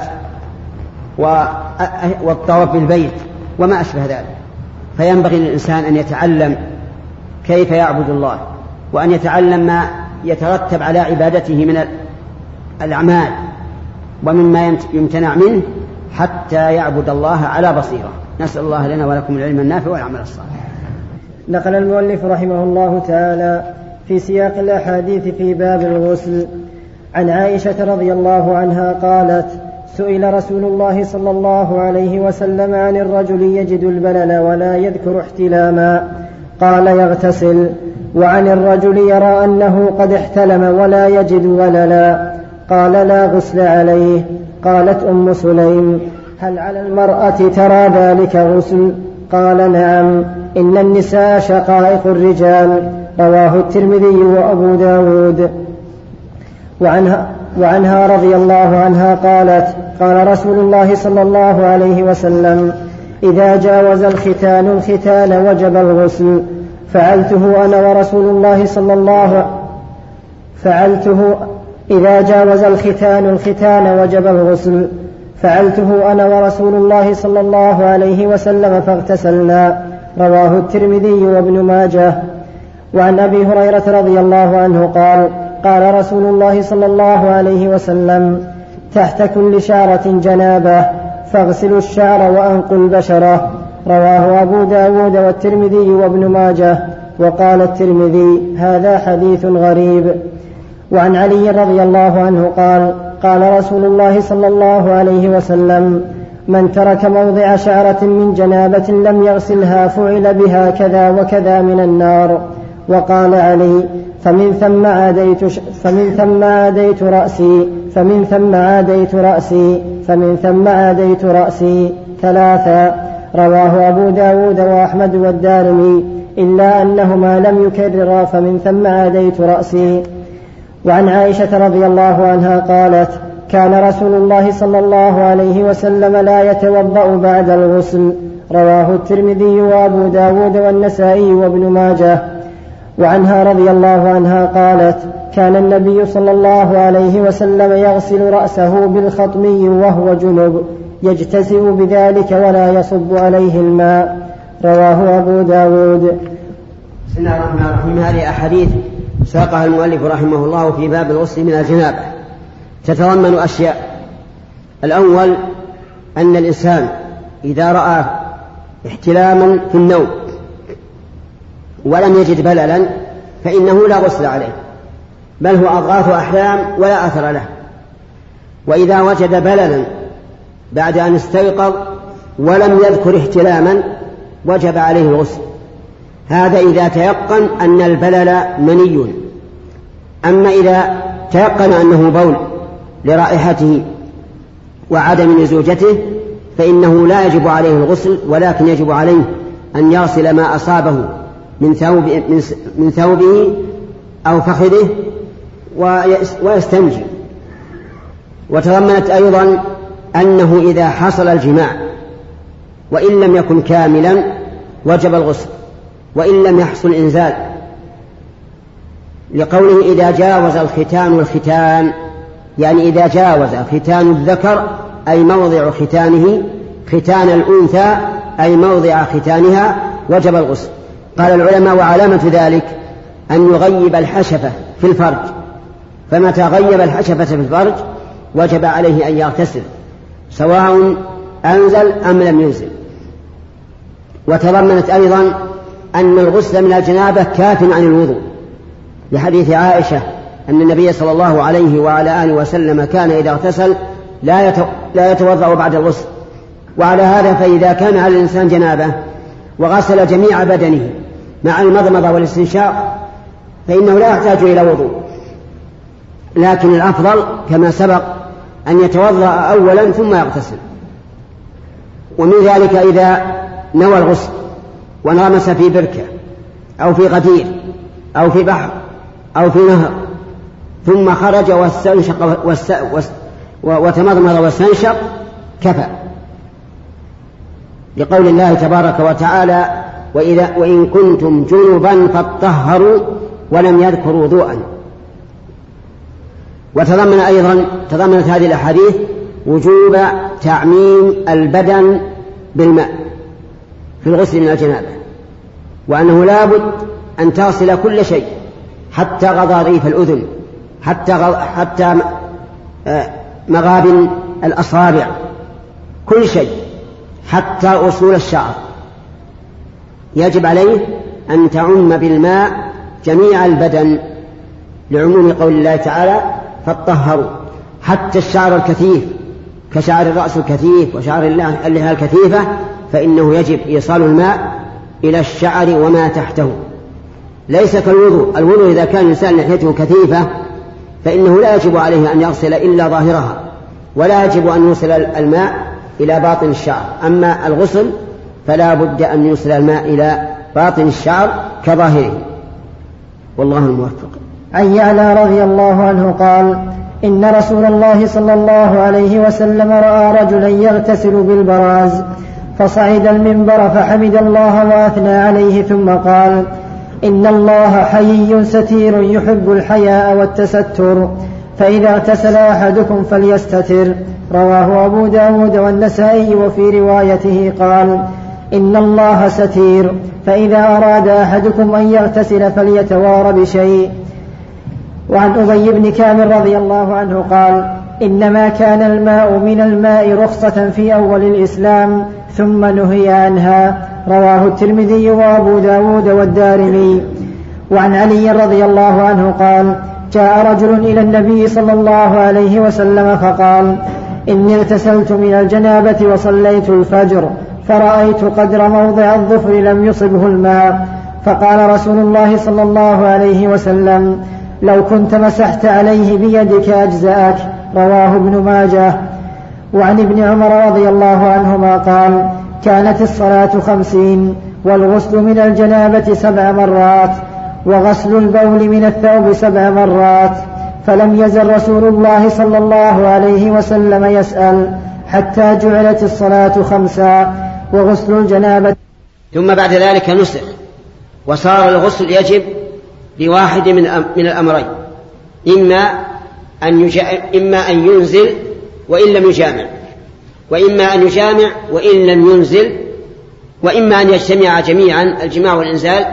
والطواف بالبيت وما أشبه ذلك. فينبغي للإنسان أن يتعلم كيف يعبد الله، وأن يتعلم ما يترتب على عبادته من الأعمال ومما يمتنع منه حتى يعبد الله على بصيرة. نسأل الله لنا ولكم العلم النافع والعمل الصالح. نقل المؤلف رحمه الله تعالى في سياق الأحاديث في باب الغسل عن عائشة رضي الله عنها قالت: سئل رسول الله صلى الله عليه وسلم عن الرجل يجد البلل ولا يذكر احتلاما، قال: يغتسل. وعن الرجل يرى أنه قد احتلم ولا يجد بللا، قال: لا غسل عليه. قالت أم سليم: هل على المرأة ترى ذلك غسل؟ قال: نعم، إن النساء شقائق الرجال. رواه الترمذي وأبو داود. وعنها, وعنها رضي الله عنها قالت: قال رسول الله صلى الله عليه وسلم: إذا جاوز الختان الختان وجب الغسل. فعلته أنا ورسول الله صلى الله فعلته إذا جاوز الختان الختان وجب الغسل فعلته أنا ورسول الله صلى الله عليه وسلم فاغتسلنا. رواه الترمذي وابن ماجه. وعن أبي هريرة رضي الله عنه قال: قال رسول الله صلى الله عليه وسلم: تحت كل شعرة جنابة فاغسلوا الشعر وأنقوا البشرة. رواه أبو داود والترمذي وابن ماجه. وقال الترمذي: هذا حديث غريب. وعن علي رضي الله عنه قال: قال رسول الله صلى الله عليه وسلم: من ترك موضع شعرة من جنابة لم يغسلها فعل بها كذا وكذا من النار. وقال علي: فمن ثم عاديت فمن ثم عاديت رأسي فمن ثم عاديت رأسي فمن ثم عاديت رأسي ثلاثا. رواه أبو داود وأحمد والدارمي، إلا أنهما لم يكررا فمن ثم عاديت رأسي. وعن عائشة رضي الله عنها قالت: كان رسول الله صلى الله عليه وسلم لا يتوضأ بعد الغسل. رواه الترمذي وأبو داود والنسائي وابن ماجه. وعنها رضي الله عنها قالت: كان النبي صلى الله عليه وسلم يغسل رأسه بالخطمي وهو جنب يجتزئ بذلك ولا يصب عليه الماء. رواه أبو داود. بسم الله الرحمن الرحيم. هذه أحاديث ساقها المؤلف رحمه الله في باب الغسل من الجنابة، تتضمن أشياء. الأول أن الإنسان إذا رأى احتلاما في النوم ولم يجد بللا فإنه لا غسل عليه، بل هو أضغاث أحلام ولا أثر له. وإذا وجد بللا بعد أن استيقظ ولم يذكر احتلاما وجب عليه الغسل، هذا إذا تيقن أن البلل مني. أما إذا تيقن أنه بول لرائحته وعدم نزوجته فإنه لا يجب عليه الغسل، ولكن يجب عليه أن يغسل ما أصابه من ثوب من ثوبه أو فخذه ويستنجي. وتضمنت أيضا أنه إذا حصل الجماع وإن لم يكن كاملا وجب الغسل وإن لم يحصل إنزال، لقوله: إذا جاوز الختان الختان، يعني إذا جاوز ختان الذكر أي موضع ختانه ختان الأنثى أي موضع ختانها وجب الغسل. قال العلماء: وعلامة ذلك أن يغيب الحشفة في الفرج، فمتى غيب الحشفة في الفرج وجب عليه أن يغتسل سواء أنزل أم لم ينزل. وتضمنت أيضا أن الغسل من الجنابة كاف عن الوضوء، لحديث عائشة أن النبي صلى الله عليه وعلى آله وسلم كان إذا اغتسل لا يتوضأ بعد الغسل. وعلى هذا فإذا كان على الإنسان جنابة وغسل جميع بدنه مع المضمضة والاستنشاق فإنه لا يحتاج إلى وضوء، لكن الأفضل كما سبق أن يتوضأ أولا ثم يغتسل. ومن ذلك إذا نوى الغسل ونغمس في بركة أو في غدير أو في بحر أو في نهر ثم خرج واستنشق وتمضمض واستنشق كفى، لقول الله تبارك وتعالى: وإذا وإن كنتم جنبا فاطهروا، ولم يذكروا وضوءا. وتضمن أيضا تضمنت هذه الأحاديث وجوب تعميم البدن بالماء في الغسل من الجنابة، وأنه لا بد أن تغسل كل شيء حتى غضاريف الأذن، حتى غ... حتى مغابن الأصابع، كل شيء حتى أصول الشعر يجب عليه أن تعم بالماء جميع البدن، لعموم قول الله تعالى فاطهروا. حتى الشعر الكثيف كشعر الرأس الكثيف وشعر اللحى الكثيفة فإنه يجب إيصال الماء إلى الشعر وما تحته، ليس كالوضوء. الوضوء إذا كان الإنسان لحيته كثيفة فإنه لا يجب عليه أن يغسل إلا ظاهرها، ولا يجب أن يوصل الماء إلى باطن الشعر. أما الغسل فلا بد أن يوصل الماء إلى باطن الشعر كظاهره، والله الموفق. عن يعلى رضي الله عنه قال: إن رسول الله صلى الله عليه وسلم رأى رجلا يغتسل بالبراز، فصعد المنبر فحمد الله وأثنى عليه ثم قال: إن الله حيي ستير يحب الحياء والتستر، فإذا اغتسل أحدكم فليستتر. رواه أبو داود والنسائي. وفي روايته قال: إن الله ستير، فإذا أراد أحدكم أن يغتسل فليتوار بشيء. وعن أبي بن كعب رضي الله عنه قال: إنما كان الماء من الماء رخصة في أول الإسلام ثم نهي عنها. رواه الترمذي وأبو داود والدارمي. وعن علي رضي الله عنه قال: جاء رجل إلى النبي صلى الله عليه وسلم فقال: إني اغتسلت من الجنابة وصليت الفجر فرأيت قدر موضع الظفر لم يصبه الماء، فقال رسول الله صلى الله عليه وسلم: لو كنت مسحت عليه بيدك أجزأك. رواه ابن ماجه. وعن ابن عمر رضي الله عنهما قال: كانت الصلاة خمسين، والغسل من الجنابة سبع مرات، وغسل البول من الثوب سبع مرات، فلم يزل رسول الله صلى الله عليه وسلم يسأل حتى جعلت الصلاة خمسا وغسل الجنابة. ثم بعد ذلك نسخ، وصار الغسل يجب بواحد من من الأمرين: إما أن إما أن ينزل وإن لم يجامع، وإما أن يجامع وإن لم ينزل، وإما أن يجتمع جميعا الجماع والإنزال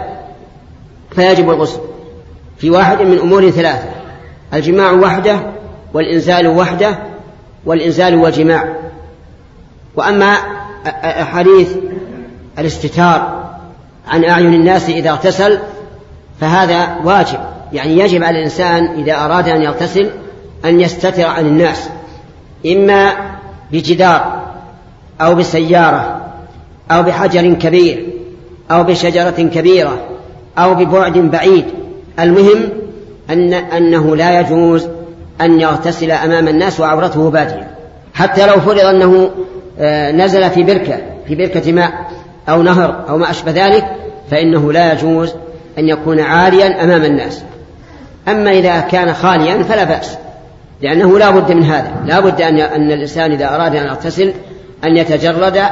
فيجب الغسل في واحد من أمور ثلاثة: الجماع وحده، والإنزال وحده، والإنزال والجماع. وأما حديث الاستتار عن أعين الناس إذا اغتسل فهذا واجب، يعني يجب على الإنسان إذا أراد أن يغتسل أن يستتر عن الناس، إما بجدار أو بسيارة أو بحجر كبير أو بشجرة كبيرة أو ببعد بعيد. المهم أن أنه لا يجوز أن يغتسل أمام الناس وعورته بادية، حتى لو فرض أنه نزل في بركة في بركة ماء أو نهر أو ما أشبه ذلك فإنه لا يجوز أن يكون عاريا أمام الناس. أما إذا كان خاليا فلا بأس، لأنه لا بد من هذا، لا بد أن أن الإنسان إذا أراد أن يغتسل أن يتجرد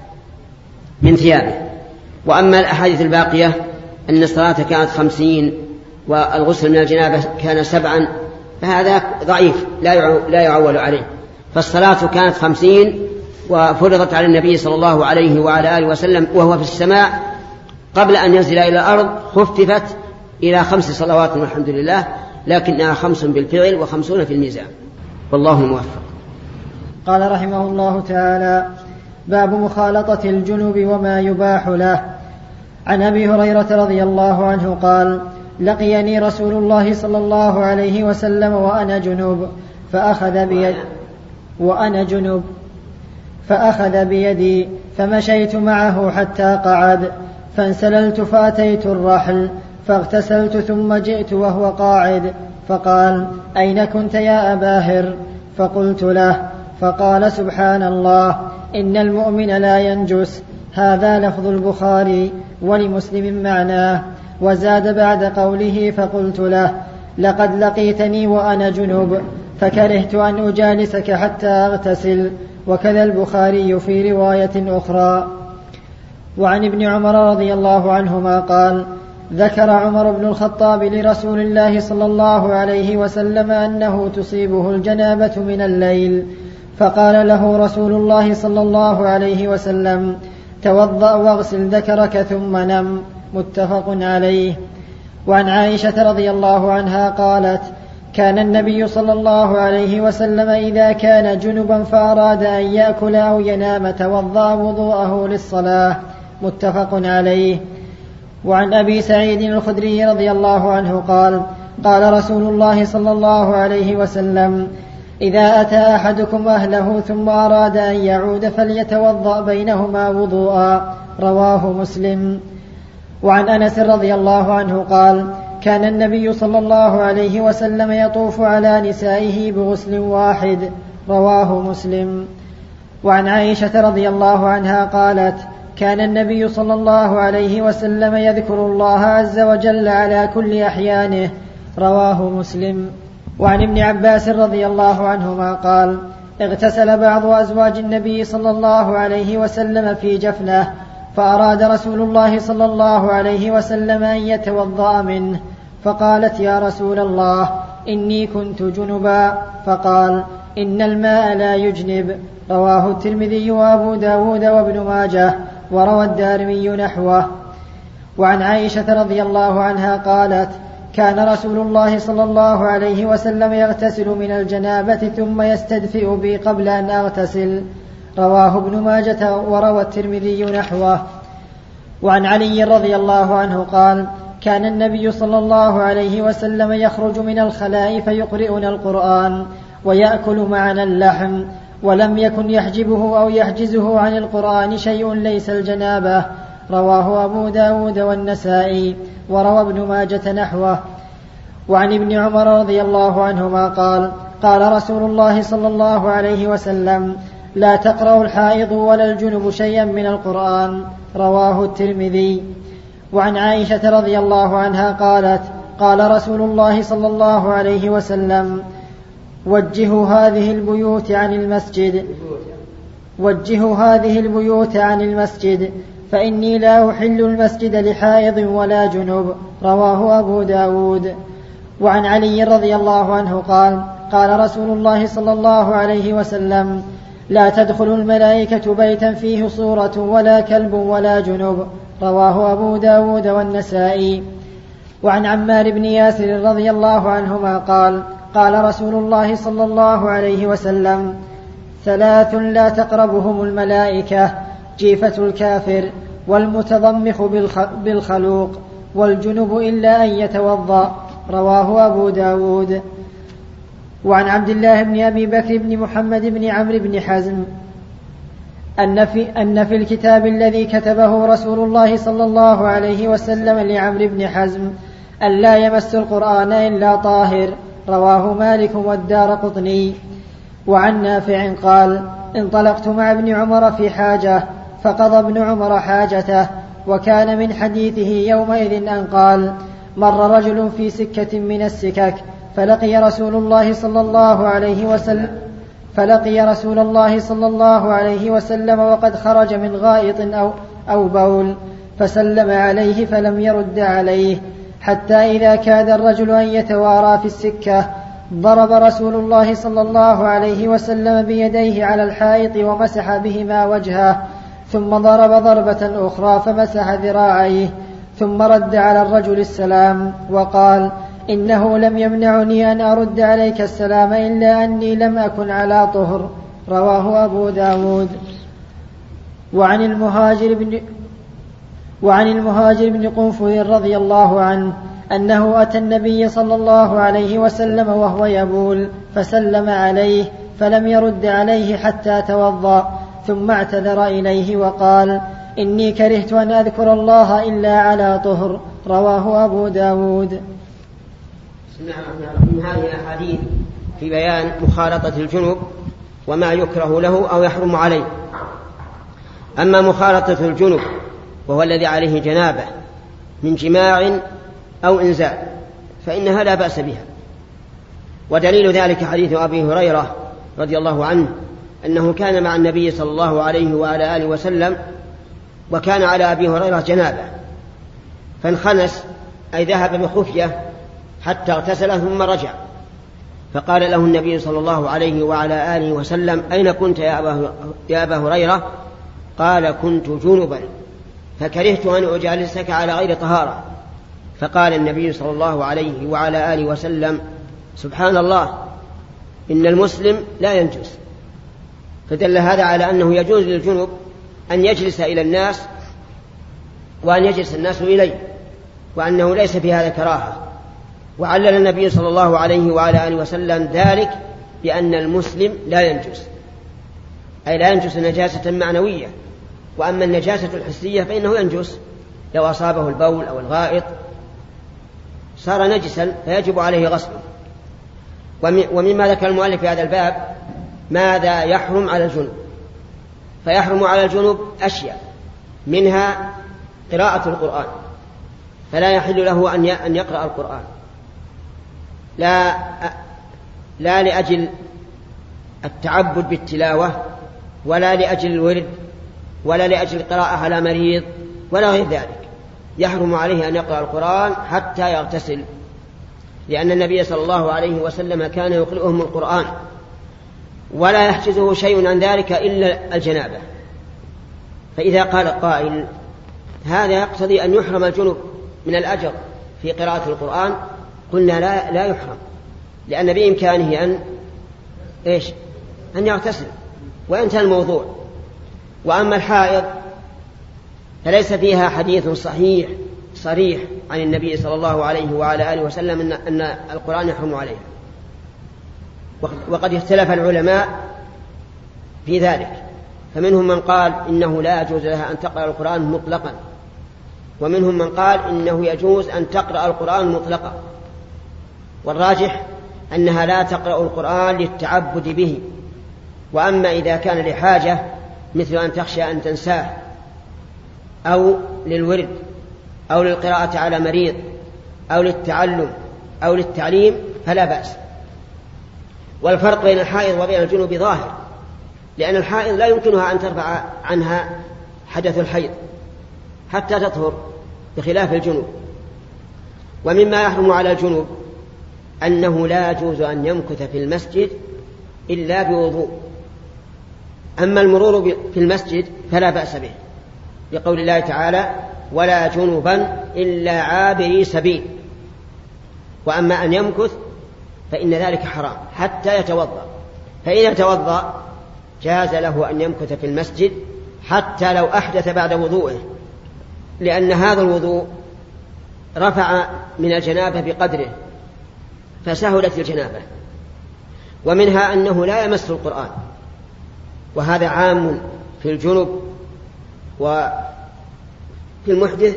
من ثيابه. وأما الأحاديث الباقية أن الصلاة كانت خمسين والغسل من الجنابة كان سبعا فهذا ضعيف لا يعول عليه. فالصلاة كانت خمسين وفرضت على النبي صلى الله عليه وعلى آله وسلم وهو في السماء قبل أن ينزل إلى الأرض، خففت إلى خمس صلوات والحمد لله، لكنها خمس بالفعل وخمسون في الميزان، والله الموفق. قال رحمه الله تعالى: باب مخالطة الجنوب وما يباح له. عن أبي هريرة رضي الله عنه قال: لقيني رسول الله صلى الله عليه وسلم وأنا جنوب فأخذ بيدي وأنا جنوب فأخذ بيدي فمشيت معه حتى قعد، فانسللت فأتيت الرحل فاغتسلت ثم جئت وهو قاعد، فقال: أين كنت يا أبا هر؟ فقلت له، فقال: سبحان الله، إن المؤمن لا ينجس. هذا لفظ البخاري، ولمسلم معناه. وزاد بعد قوله: فقلت له: لقد لقيتني وأنا جنوب فكرهت أن أجالسك حتى أغتسل. وكذا البخاري في رواية أخرى. وعن ابن عمر رضي الله عنهما قال: ذكر عمر بن الخطاب لرسول الله صلى الله عليه وسلم أنه تصيبه الجنابة من الليل، فقال له رسول الله صلى الله عليه وسلم: توضأ واغسل ذكرك ثم نم. متفق عليه. وعن عائشة رضي الله عنها قالت: كان النبي صلى الله عليه وسلم إذا كان جنبا فأراد أن يأكل أو ينام توضأ وضوءه للصلاة. متفق عليه. وعن أبي سعيد الخدري رضي الله عنه قال قال رسول الله صلى الله عليه وسلم إذا أتى أحدكم أهله ثم أراد أن يعود فليتوضأ بينهما وضوءا. رواه مسلم. وعن أنس رضي الله عنه قال كان النبي صلى الله عليه وسلم يطوف على نسائه بغسل واحد. رواه مسلم. وعن عائشة رضي الله عنها قالت كان النبي صلى الله عليه وسلم يذكر الله عز وجل على كل أحيانه. رواه مسلم. وعن ابن عباس رضي الله عنهما قال اغتسل بعض أزواج النبي صلى الله عليه وسلم في جفنه فأراد رسول الله صلى الله عليه وسلم أن يتوضأ منه فقالت يا رسول الله إني كنت جنبا فقال إن الماء لا يجنب. رواه الترمذي وأبو داود وابن ماجه وروى الدارمي نحوه. وعن عائشة رضي الله عنها قالت كان رسول الله صلى الله عليه وسلم يغتسل من الجنابة ثم يستدفئ بي قبل أن أغتسل. رواه ابن ماجة وروى الترمذي نحوه. وعن علي رضي الله عنه قال كان النبي صلى الله عليه وسلم يخرج من الخلاء فيقرئنا القرآن ويأكل معنا اللحم ولم يكن يحجبه أو يحجزه عن القرآن شيء ليس الجنابة. رواه أبو داود والنسائي وروى ابن ماجة نحوه. وعن ابن عمر رضي الله عنهما قال قال رسول الله صلى الله عليه وسلم لا تقرأ الحائض ولا الجنب شيئا من القرآن. رواه الترمذي. وعن عائشة رضي الله عنها قالت قال رسول الله صلى الله عليه وسلم وجهوا هذه البيوت عن المسجد وجهوا هذه البيوت عن المسجد فإني لا أحل المسجد لحائض ولا جنب. رواه أبو داود. وعن علي رضي الله عنه قال قال رسول الله صلى الله عليه وسلم لا تدخل الملائكة بيتا فيه صورة ولا كلب ولا جنب. رواه أبو داود والنسائي. وعن عمار بن ياسر رضي الله عنهما قال قال رسول الله صلى الله عليه وسلم ثلاث لا تقربهم الملائكة جيفة الكافر والمتضمخ بالخلوق والجنب إلا أن يتوضأ. رواه أبو داود. وعن عبد الله بن أبي بكر بن محمد بن عمرو بن حزم أن في, أن في الكتاب الذي كتبه رسول الله صلى الله عليه وسلم لعمرو بن حزم أن لا يمس القرآن إلا طاهر. رواه مالك والدارقطني. وعن نافع قال انطلقت مع ابن عمر في حاجة فقضى ابن عمر حاجته وكان من حديثه يومئذ أن قال مر رجل في سكة من السكك فلقي رسول الله صلى الله عليه وسلم فلقي رسول الله صلى الله عليه وسلم وقد خرج من غائط أو, أو بول فسلم عليه فلم يرد عليه حتى إذا كاد الرجل أن يتوارى في السكة ضرب رسول الله صلى الله عليه وسلم بيديه على الحائط ومسح بهما وجهه ثم ضرب ضربة أخرى فمسح ذراعيه ثم رد على الرجل السلام وقال إنه لم يمنعني أن أرد عليك السلام إلا أني لم أكن على طهر. رواه أبو داود. وعن المهاجر بن وعن المهاجر بن قنفذ رضي الله عنه أنه أتى النبي صلى الله عليه وسلم وهو يبول فسلم عليه فلم يرد عليه حتى توضأ ثم اعتذر إليه وقال إني كرهت أن أذكر الله إلا على طهر. رواه أبو داود. من هذه الأحاديث في بيان مخالطة الجنب وما يكره له أو يحرم عليه. أما مخالطة الجنب وهو الذي عليه جنابة من جماع أو إنزال فإنها لا بأس بها. ودليل ذلك حديث أبي هريرة رضي الله عنه أنه كان مع النبي صلى الله عليه وعلى آله وسلم وكان على أبي هريرة جنابة فانخنس أي ذهب بخفية حتى اغتسل ثم رجع فقال له النبي صلى الله عليه وعلى آله وسلم أين كنت يا أبا, يا أبا هريرة؟ قال كنت جنبا فكرهت أن أجالسك على غير طهارة. فقال النبي صلى الله عليه وعلى آله وسلم سبحان الله إن المسلم لا ينجس، فدل هذا على أنه يجوز للجنب أن يجلس إلى الناس وأن يجلس الناس إليه، وأنه ليس في هذا كراهة. وعلل النبي صلى الله عليه وعلى آله وسلم ذلك بأن المسلم لا ينجس، أي لا ينجس نجاسة معنوية. وأما النجاسة الحسية فإنه ينجس، لو أصابه البول أو الغائط صار نجسا فيجب عليه غسله. ومما ذكر المؤلف في هذا الباب ماذا يحرم على الجنب، فيحرم على الجنب أشياء، منها قراءة القرآن، فلا يحل له أن يقرأ القرآن، لا لا لأجل التعبد بالتلاوة، ولا لأجل الورد، ولا لأجل القراءة على مريض، ولا غير ذلك. يحرم عليه أن يقرأ القرآن حتى يغتسل، لأن النبي صلى الله عليه وسلم كان يقرئهم القرآن ولا يحجزه شيء عن ذلك إلا الجنابة. فإذا قال قائل هذا يقتضي أن يحرم الجنب من الأجر في قراءة القرآن، قلنا لا, لا يحرم، لأن بإمكانه أن إيش أن يغتسل وينتهي الموضوع. وأما الحائض فليس فيها حديث صحيح صريح عن النبي صلى الله عليه وعلى آله وسلم أن, أن القرآن يحرم عليها، وقد اختلف العلماء في ذلك، فمنهم من قال إنه لا يجوز لها أن تقرأ القرآن مطلقا، ومنهم من قال إنه يجوز أن تقرأ القرآن مطلقا. والراجح أنها لا تقرأ القرآن للتعبد به، وأما إذا كان لحاجة مثل أن تخشى أن تنساه، أو للورد، أو للقراءة على مريض، أو للتعلم، أو للتعليم، فلا بأس. والفرق بين الحائض وبين الجنوب ظاهر، لأن الحائض لا يمكنها أن ترفع عنها حدث الحيض حتى تطهر، بخلاف الجنوب. ومما يحرم على الجنوب أنه لا يجوز أن يمكث في المسجد إلا بوضوء. أما المرور في المسجد فلا بأس به، لقول الله تعالى ولا جنبا إلا عابري سبيل. وأما أن يمكث فإن ذلك حرام حتى يتوضأ، فإذا توضأ جاز له أن يمكث في المسجد حتى لو أحدث بعد وضوءه، لأن هذا الوضوء رفع من الجنابة بقدره فسهلت الجنابة. ومنها أنه لا يمس القرآن، وهذا عام في الجنب وفي المحدث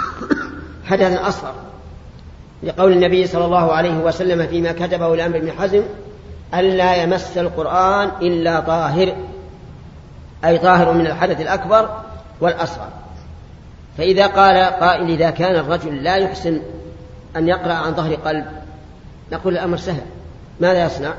حدث أصغر، لقول النبي صلى الله عليه وسلم فيما كتبه لأمر بن حزم ألا يمس القرآن إلا طاهر، أي طاهر من الحدث الأكبر والأصغر. فإذا قال قائل إذا كان الرجل لا يحسن أن يقرأ عن ظهر قلب، نقول الأمر سهل، ماذا يصنع؟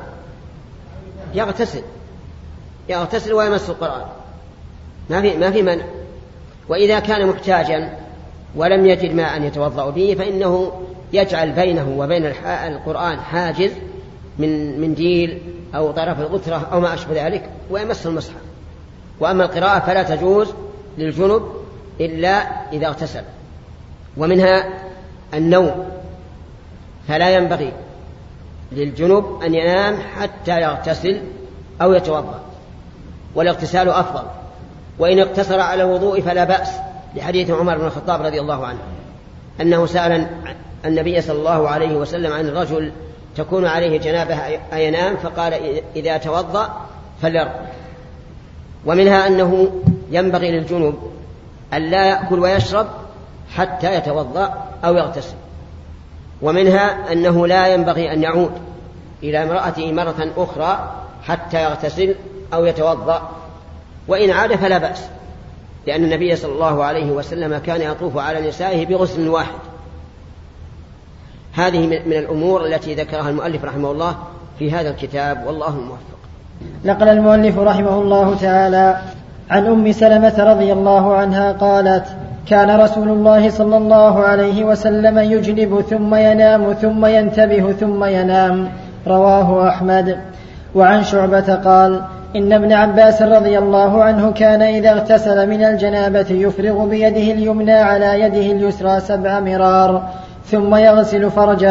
يغتسل يغتسل ويمس القرآن، ما في ما في منع. وإذا كان محتاجا ولم يجد ماء يتوضأ به فإنه يجعل بينه وبين القرآن حاجز من منديل أو طرف الغترة أو ما أشبه ذلك ويمس المصحف. وأما القراءة فلا تجوز للجنب إلا إذا اغتسل. ومنها النوم، فلا ينبغي للجنب أن ينام حتى يغتسل أو يتوضأ، والاغتسال أفضل. وإن اقتصر على الوضوء فلا بأس، لحديث عمر بن الخطاب رضي الله عنه أنه سأل النبي صلى الله عليه وسلم عن الرجل تكون عليه جنابه أينام، فقال إذا توضأ فليرقد. ومنها أنه ينبغي للجنوب أن لا يأكل ويشرب حتى يتوضأ أو يغتسل. ومنها أنه لا ينبغي أن يعود إلى امرأته مرة أخرى حتى يغتسل أو يتوضأ، وإن عاد فلا بأس، لأن النبي صلى الله عليه وسلم كان يطوف على نسائه بغسل واحد. هذه من الأمور التي ذكرها المؤلف رحمه الله في هذا الكتاب، والله الموفق. نقل المؤلف رحمه الله تعالى عن أم سلمة رضي الله عنها قالت: كان رسول الله صلى الله عليه وسلم يجنب ثم ينام ثم ينتبه ثم ينام، رواه أحمد. وعن شعبة قال: إن ابن عباس رضي الله عنه كان إذا اغتسل من الجنابة يفرغ بيده اليمنى على يده اليسرى سبع مرار ثم يغسل فرجه،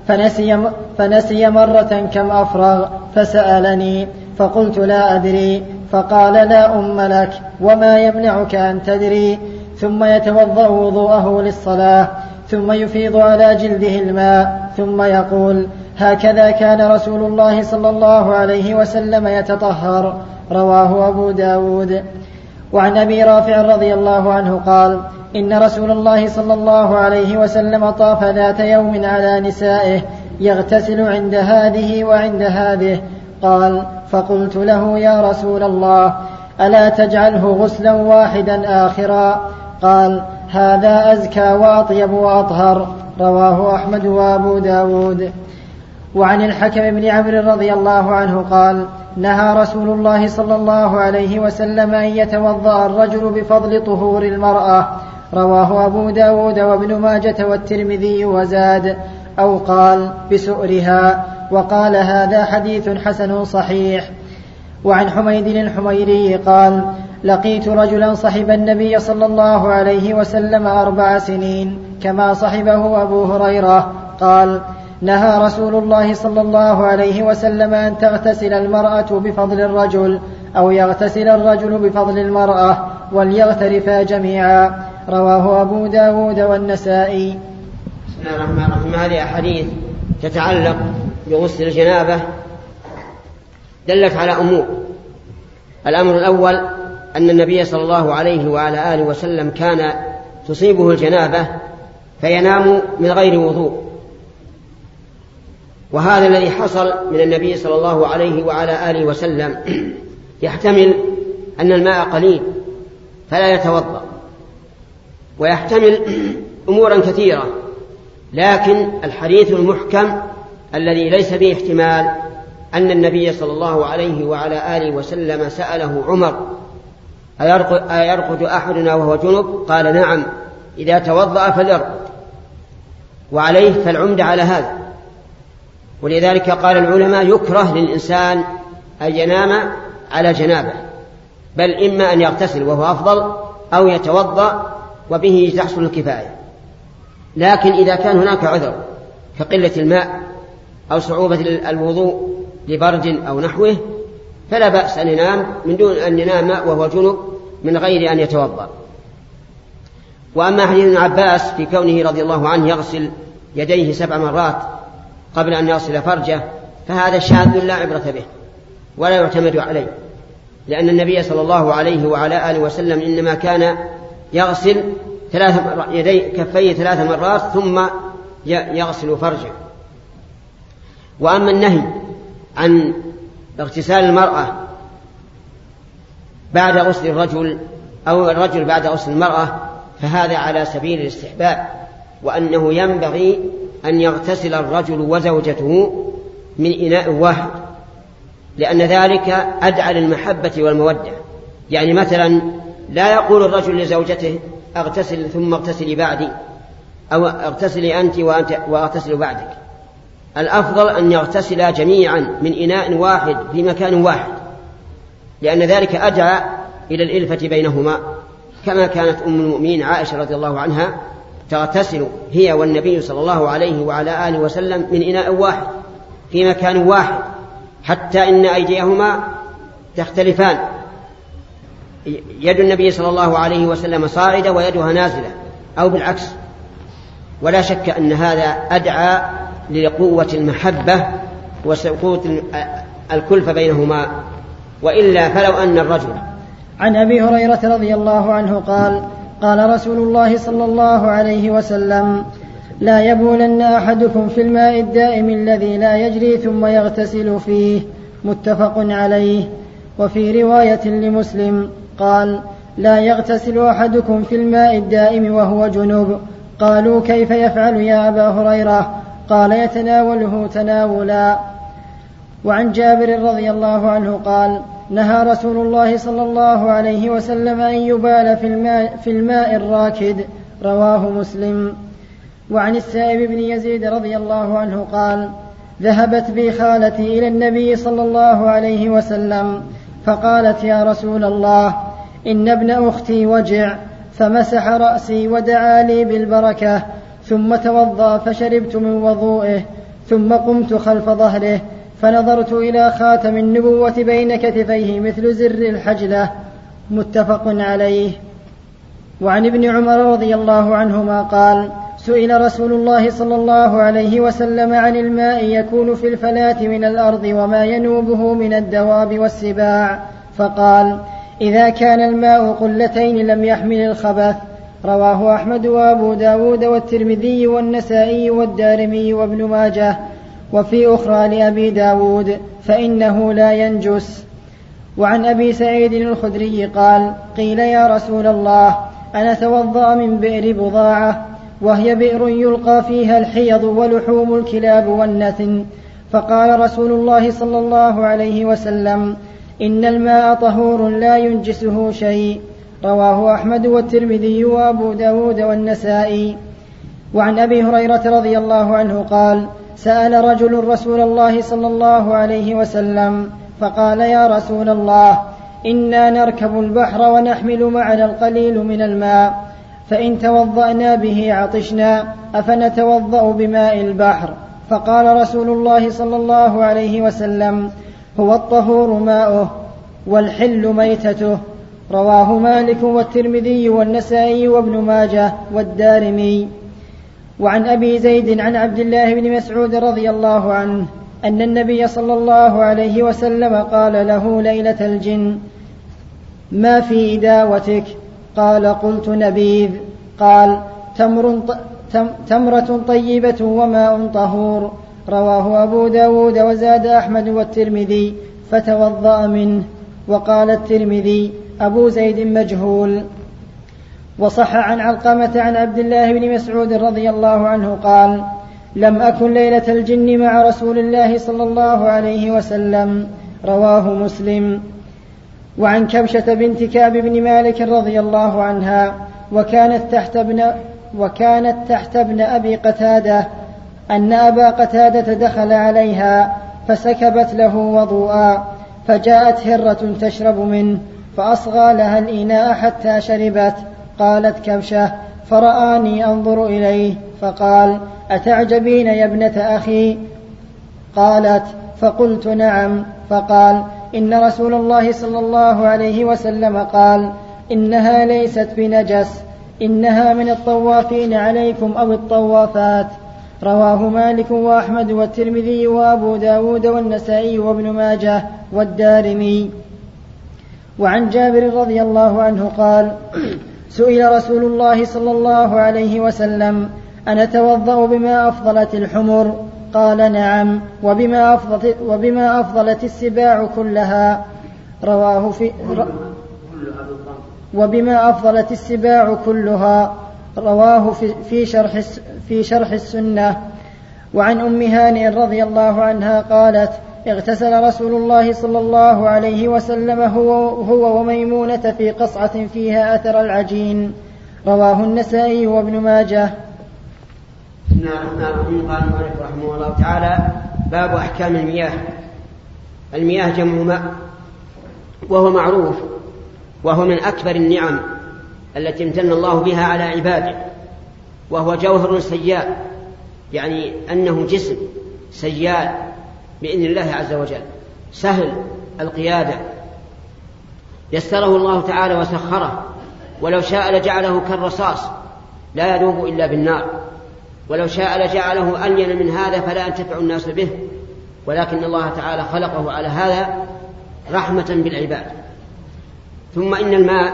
فنسي, فنسي مرة كم أفرغ فسألني فقلت لا أدري فقال لا أم لك وما يمنعك أن تدري ثم يتوضأ وضوءه للصلاة ثم يفيض على جلده الماء ثم يقول هكذا كان رسول الله صلى الله عليه وسلم يتطهر. رواه أبو داود. وعن أبي رافع رضي الله عنه قال إن رسول الله صلى الله عليه وسلم طاف ذات يوم على نسائه يغتسل عند هذه وعند هذه. قال فقلت له يا رسول الله ألا تجعله غسلا واحدا آخرا؟ قال هذا أزكى وأطيب وأطهر. رواه أحمد وأبو داود. وعن الحكم بن عمرو رضي الله عنه قال نهى رسول الله صلى الله عليه وسلم أن يتوضأ الرجل بفضل طهور المرأة. رواه أبو داود وابن ماجة والترمذي وزاد أو قال بسؤرها، وقال هذا حديث حسن صحيح. وعن حميد الحميري قال لقيت رجلا صحب النبي صلى الله عليه وسلم أربع سنين كما صحبه أبو هريرة. قال نهى رسول الله صلى الله عليه وسلم أن تغتسل المرأة بفضل الرجل أو يغتسل الرجل بفضل المرأة وليغترفا جميعا. رواه أبو داود والنسائي. بسم الله الرحمن الرحيم. هذه أحاديث تتعلق بغسل الجنابة دلت على أمور. الأمر الأول أن النبي صلى الله عليه وعلى آله وسلم كان تصيبه الجنابة فينام من غير وضوء، وهذا الذي حصل من النبي صلى الله عليه وعلى آله وسلم يحتمل أن الماء قليل فلا يتوضأ، ويحتمل أمورا كثيرة، لكن الحديث المحكم الذي ليس به احتمال أن النبي صلى الله عليه وعلى آله وسلم سأله عمر أيرقد أحدنا وهو جنب؟ قال نعم، إذا توضأ فليرقد، وعليه فالعمد على هذا. ولذلك قال العلماء يكره للإنسان أن ينام على جنابه، بل إما أن يغتسل وهو أفضل أو يتوضأ وبه تحصل الكفاية. لكن إذا كان هناك عذر كقلة الماء أو صعوبة الوضوء لبرد أو نحوه فلا بأس أن ينام من دون أن ينام وهو جنب من غير أن يتوضأ. وأما حديث ابن عباس في كونه رضي الله عنه يغسل يديه سبع مرات قبل أن يغسل فرجه فهذا شاذ لا عبرة به ولا يعتمد عليه، لأن النبي صلى الله عليه وعلى آله وسلم إنما كان يغسل ثلاث يدي كفيه ثلاث مرات ثم يغسل فرجه. وأما النهي عن اغتسال المرأة بعد غسل الرجل أو الرجل بعد غسل المرأة فهذا على سبيل الاستحباب، وأنه ينبغي أن يغتسل الرجل وزوجته من إناء واحد، لأن ذلك أدعى للمحبة والمودة. يعني مثلا لا يقول الرجل لزوجته اغتسل ثم اغتسلي بعدي أو اغتسلي أنت وأنت وأغتسل بعدك، الأفضل أن يغتسلا جميعا من إناء واحد في مكان واحد، لأن ذلك أدعى إلى الإلفة بينهما، كما كانت أم المؤمنين عائشة رضي الله عنها تغتسل هي والنبي صلى الله عليه وعلى آله وسلم من إناء واحد في مكان واحد، حتى إن أيديهما تختلفان، يد النبي صلى الله عليه وسلم صاعدة ويدها نازلة أو بالعكس. ولا شك أن هذا أدعى لقوة المحبة وسقوط الكلفة بينهما، وإلا فلو أن الرجل. عن أبي هريرة رضي الله عنه قال قال رسول الله صلى الله عليه وسلم لا يبولن أحدكم في الماء الدائم الذي لا يجري ثم يغتسل فيه. متفق عليه. وفي رواية لمسلم قال لا يغتسل أحدكم في الماء الدائم وهو جنوب. قالوا كيف يفعل يا أبا هريرة؟ قال يتناوله تناولا. وعن جابر رضي الله عنه قال نهى رسول الله صلى الله عليه وسلم أن يبال في الماء, في الماء الراكد. رواه مسلم. وعن السائب بن يزيد رضي الله عنه قال ذهبت بي خالتي إلى النبي صلى الله عليه وسلم فقالت يا رسول الله إن ابن أختي وجع، فمسح رأسي ودعا لي بالبركة ثم توضأ فشربت من وضوئه. ثم قمت خلف ظهره فنظرت إلى خاتم النبوة بين كتفيه مثل زر الحجلة. متفق عليه. وعن ابن عمر رضي الله عنهما قال: سئل رسول الله صلى الله عليه وسلم عن الماء يكون في الفلاة من الأرض وما ينوبه من الدواب والسباع، فقال: إذا كان الماء قلتين لم يحمل الخبث. رواه أحمد وأبو داود والترمذي والنسائي والدارمي وابن ماجه. وفي أخرى لأبي داود: فإنه لا ينجس. وعن أبي سعيد الخدري قال: قيل يا رسول الله أنا توضأ من بئر بضاعة وهي بئر يلقى فيها الحيض ولحوم الكلاب والنتن، فقال رسول الله صلى الله عليه وسلم: إن الماء طهور لا ينجسه شيء. رواه أحمد والترمذي وأبو داود والنسائي. وعن أبي هريرة رضي الله عنه قال: سأل رجل رسول الله صلى الله عليه وسلم فقال: يا رسول الله إنا نركب البحر ونحمل معنا القليل من الماء، فإن توضأنا به عطشنا أفنتوضأ بماء البحر؟ فقال رسول الله صلى الله عليه وسلم: هو الطهور ماؤه والحل ميتته. رواه مالك والترمذي والنسائي وابن ماجه والدارمي. وعن أبي زيد عن عبد الله بن مسعود رضي الله عنه أن النبي صلى الله عليه وسلم قال له ليلة الجن: ما في إداوتك؟ قال: قلت: نبيذ. قال: تمر تمرة طيبة وماء طهور. رواه أبو داود وزاد أحمد والترمذي: فتوضأ منه. وقال الترمذي: أبو زيد مجهول. وصح عن علقمة عن عبد الله بن مسعود رضي الله عنه قال: لم أكن ليلة الجن مع رسول الله صلى الله عليه وسلم. رواه مسلم. وعن كبشة بنت كعب بن مالك رضي الله عنها وكانت تحت ابن, وكانت تحت ابن أبي قتادة أن أبا قتادة دخل عليها فسكبت له وضوءا، فجاءت هرة تشرب منه فأصغى لها الإناء حتى شربت. قالت كبشة: فرآني أنظر إليه فقال: أتعجبين يا ابنة أخي؟ قالت: فقلت: نعم. فقال: إن رسول الله صلى الله عليه وسلم قال: إنها ليست بنجس، إنها من الطوافين عليكم أو الطوافات. رواه مالك وأحمد والترمذي وأبو داود والنسائي وابن ماجه والدارمي. وعن جابر رضي الله عنه قال: سئل رسول الله صلى الله عليه وسلم: أنا توضأ بما أفضلت الحمر؟ قال: نعم. وبما أفضلت, وبما أفضلت السباع كلها. رواه في وبما أفضلت السباع كلها. رواه في, في, شرح, في شرح السنة. وعن أم هانئ رضي الله عنها قالت: اغتسل رسول الله صلى الله عليه وسلم هو, هو وميمونة في قصعة فيها أثر العجين. رواه النسائي وابن ماجه. بسم الله الرحمن الرحيم. قال المؤلف رحمه الله تعالى: باب أحكام المياه. المياه جمع ماء، وهو معروف، وهو من أكبر النعم التي امتن الله بها على عباده، وهو جوهر سيال، يعني أنه جسم سيال بإذن الله عز وجل، سهل القيادة، يسره الله تعالى وسخره، ولو شاء لجعله كالرصاص لا يذوب إلا بالنار، ولو شاء لجعله ألين من هذا فلا ينتفع الناس به، ولكن الله تعالى خلقه على هذا رحمة بالعباد. ثم إن الماء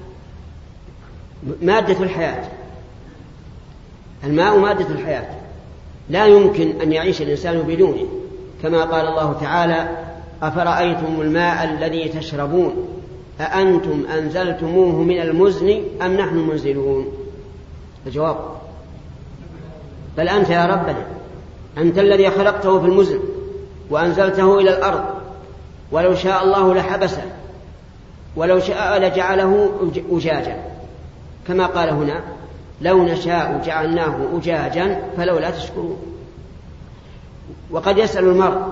مادة الحياة، الماء مادة الحياة، لا يمكن أن يعيش الإنسان بدونه، كما قال الله تعالى: أفرأيتم الماء الذي تشربون أأنتم أنزلتموه من المزن أم نحن منزلون؟ الجواب: بل أنت يا ربنا، أنت الذي خلقته في المزن وأنزلته إلى الأرض، ولو شاء الله لحبسه، ولو شاء لجعله أجاجا، كما قال هنا: لو نشاء جعلناه أجاجا فلولا تشكرون. وقد يسأل المرء،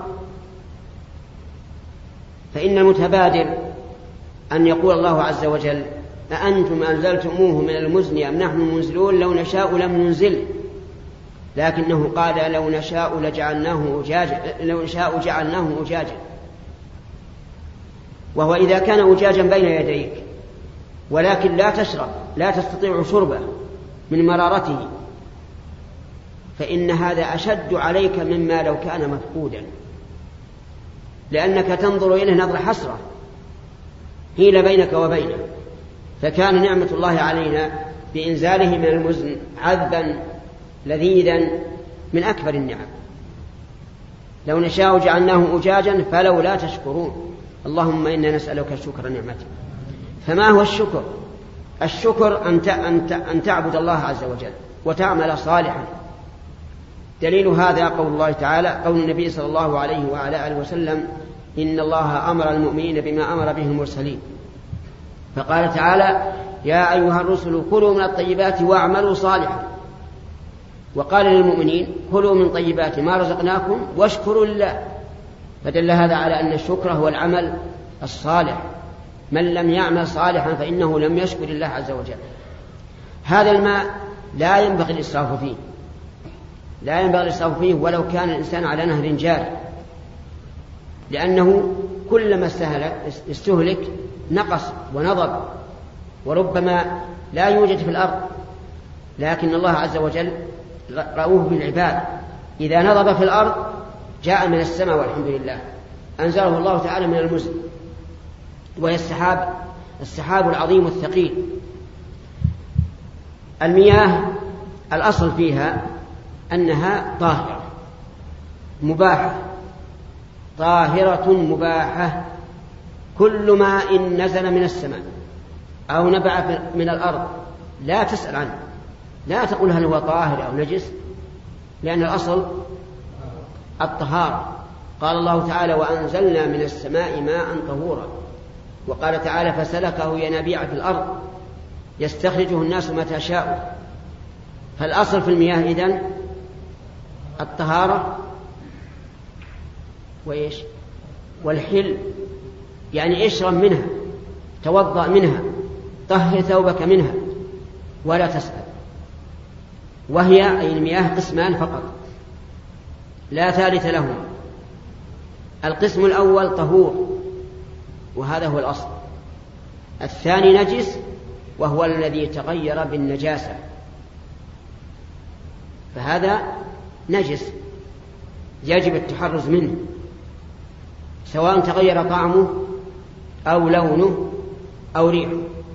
فإن المتبادر أن يقول الله عز وجل: أأنتم أنزلتموه من المزن أم نحن منزلون؟ لو نشاء لم ننزل، لكنه قال لو نشاء لجعلناه أجاجا لو نشاء جعلناه أجاجا، وهو إذا كان أجاجا بين يديك ولكن لا تشرب لا تستطيع شربه من مرارته فإن هذا أشد عليك مما لو كان مفقودا، لأنك تنظر إليه نظر حسرة حيل بينك وبينه. فكان نعمة الله علينا بإنزاله من المزن عذبا لذيذا من أكبر النعم. لو نشاء جعلناه أجاجا فلولا تشكرون. اللهم إنا نسألك شكر نعمتك. فما هو الشكر؟ الشكر أن تعبد الله عز وجل وتعمل صالحا. دليل هذا قول الله تعالى قول النبي صلى الله عليه وعلى آله وسلم إن الله أمر المؤمنين بما أمر به المرسلين، فقال تعالى يا أيها الرسل كلوا من الطيبات واعملوا صالحا، وقال للمؤمنين كلوا من طيبات ما رزقناكم واشكروا لله. فدل هذا على أن الشكر هو العمل الصالح. من لم يعمل صالحا فإنه لم يشكر الله عز وجل. هذا الماء لا ينبغي الإسراف فيه لا ينبغي الإسراف فيه ولو كان الإنسان على نهر جاري، لأنه كلما استهلك نقص ونضب وربما لا يوجد في الأرض. لكن الله عز وجل رأوه بالعباد، إذا نضب في الأرض جاء من السماء والحمد لله أنزله الله تعالى من المزن، وهي السحاب السحاب العظيم الثقيل. المياه الأصل فيها أنها طاهرة مباحة طاهرة مباحة. كل ماء نزل من السماء أو نبع من الأرض لا تسأل عنه، لا تقول هل هو طاهر أو نجس، لأن الأصل الطهارة. قال الله تعالى وأنزلنا من السماء ماء طهورا، وقال تعالى فسلكه ينابيع في الأرض يستخرجه الناس متى شاءوا. فالأصل في المياه إذن الطهارة وإيش والحل، يعني اشرب منها توضأ منها طهر ثوبك منها ولا تسأل. وهي أي المياه قسمان فقط لا ثالث لهما. القسم الأول طهور وهذا هو الأصل، الثاني نجس وهو الذي تغير بالنجاسة، فهذا نجس يجب التحرز منه سواء تغير طعمه أو لونه أو ريحه.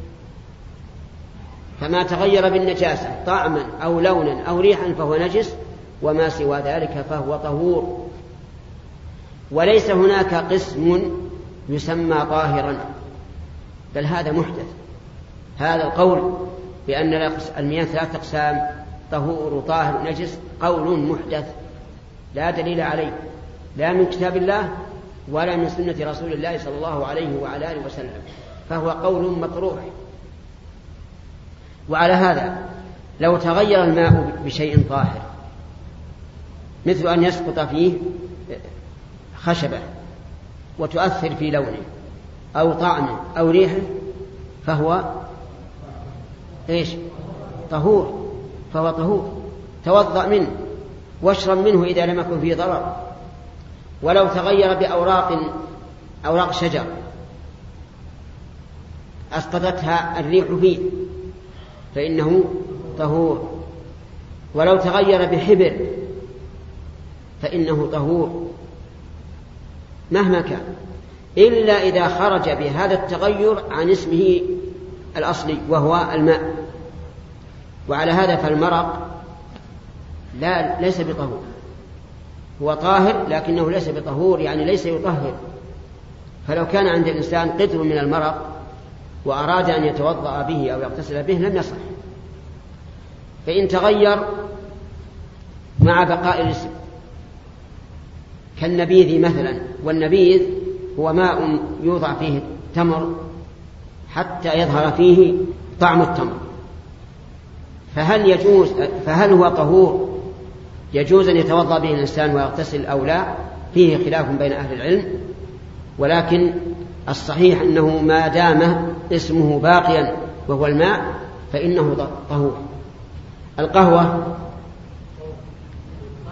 فما تغير بالنجاسة طعما أو لونا أو ريحا فهو نجس، وما سوى ذلك فهو طهور. وليس هناك قسم يسمى طاهرا، بل هذا محدث. هذا القول بأن المياه ثلاثة أقسام طهور وطاهر ونجس قول محدث لا دليل عليه لا من كتاب الله ولا من سنة رسول الله صلى الله عليه وعلى آله وسلم، فهو قول مطروح. وعلى هذا لو تغير الماء بشيء طاهر مثل أن يسقط فيه خشبة وتؤثر في لونه أو طعمه أو ريحه فهو إيش طهور فهو طهور توضأ منه واشرب منه إذا لم يكن فيه ضرر. ولو تغير بأوراق أوراق شجر أسقطتها الريح فيه فإنه طهور. ولو تغير بحبر فإنه طهور مهما كان، إلا إذا خرج بهذا التغير عن اسمه الأصلي وهو الماء. وعلى هذا فالمرق لا ليس بطهور، هو طاهر لكنه ليس بطهور، يعني ليس يطهر. فلو كان عند الإنسان قدر من المرق وأراد أن يتوضأ به أو يغتسل به لم يصح. فإن تغير مع بقاء الاسم كالنبيذ مثلا، والنبيذ هو ماء يوضع فيه تمر حتى يظهر فيه طعم التمر، فهل يجوز فهل هو طهور يجوز أن يتوضأ به الإنسان ويغتسل أو لا؟ فيه خلاف بين أهل العلم، ولكن الصحيح أنه ما دام اسمه باقيا وهو الماء فإنه طهور. القهوة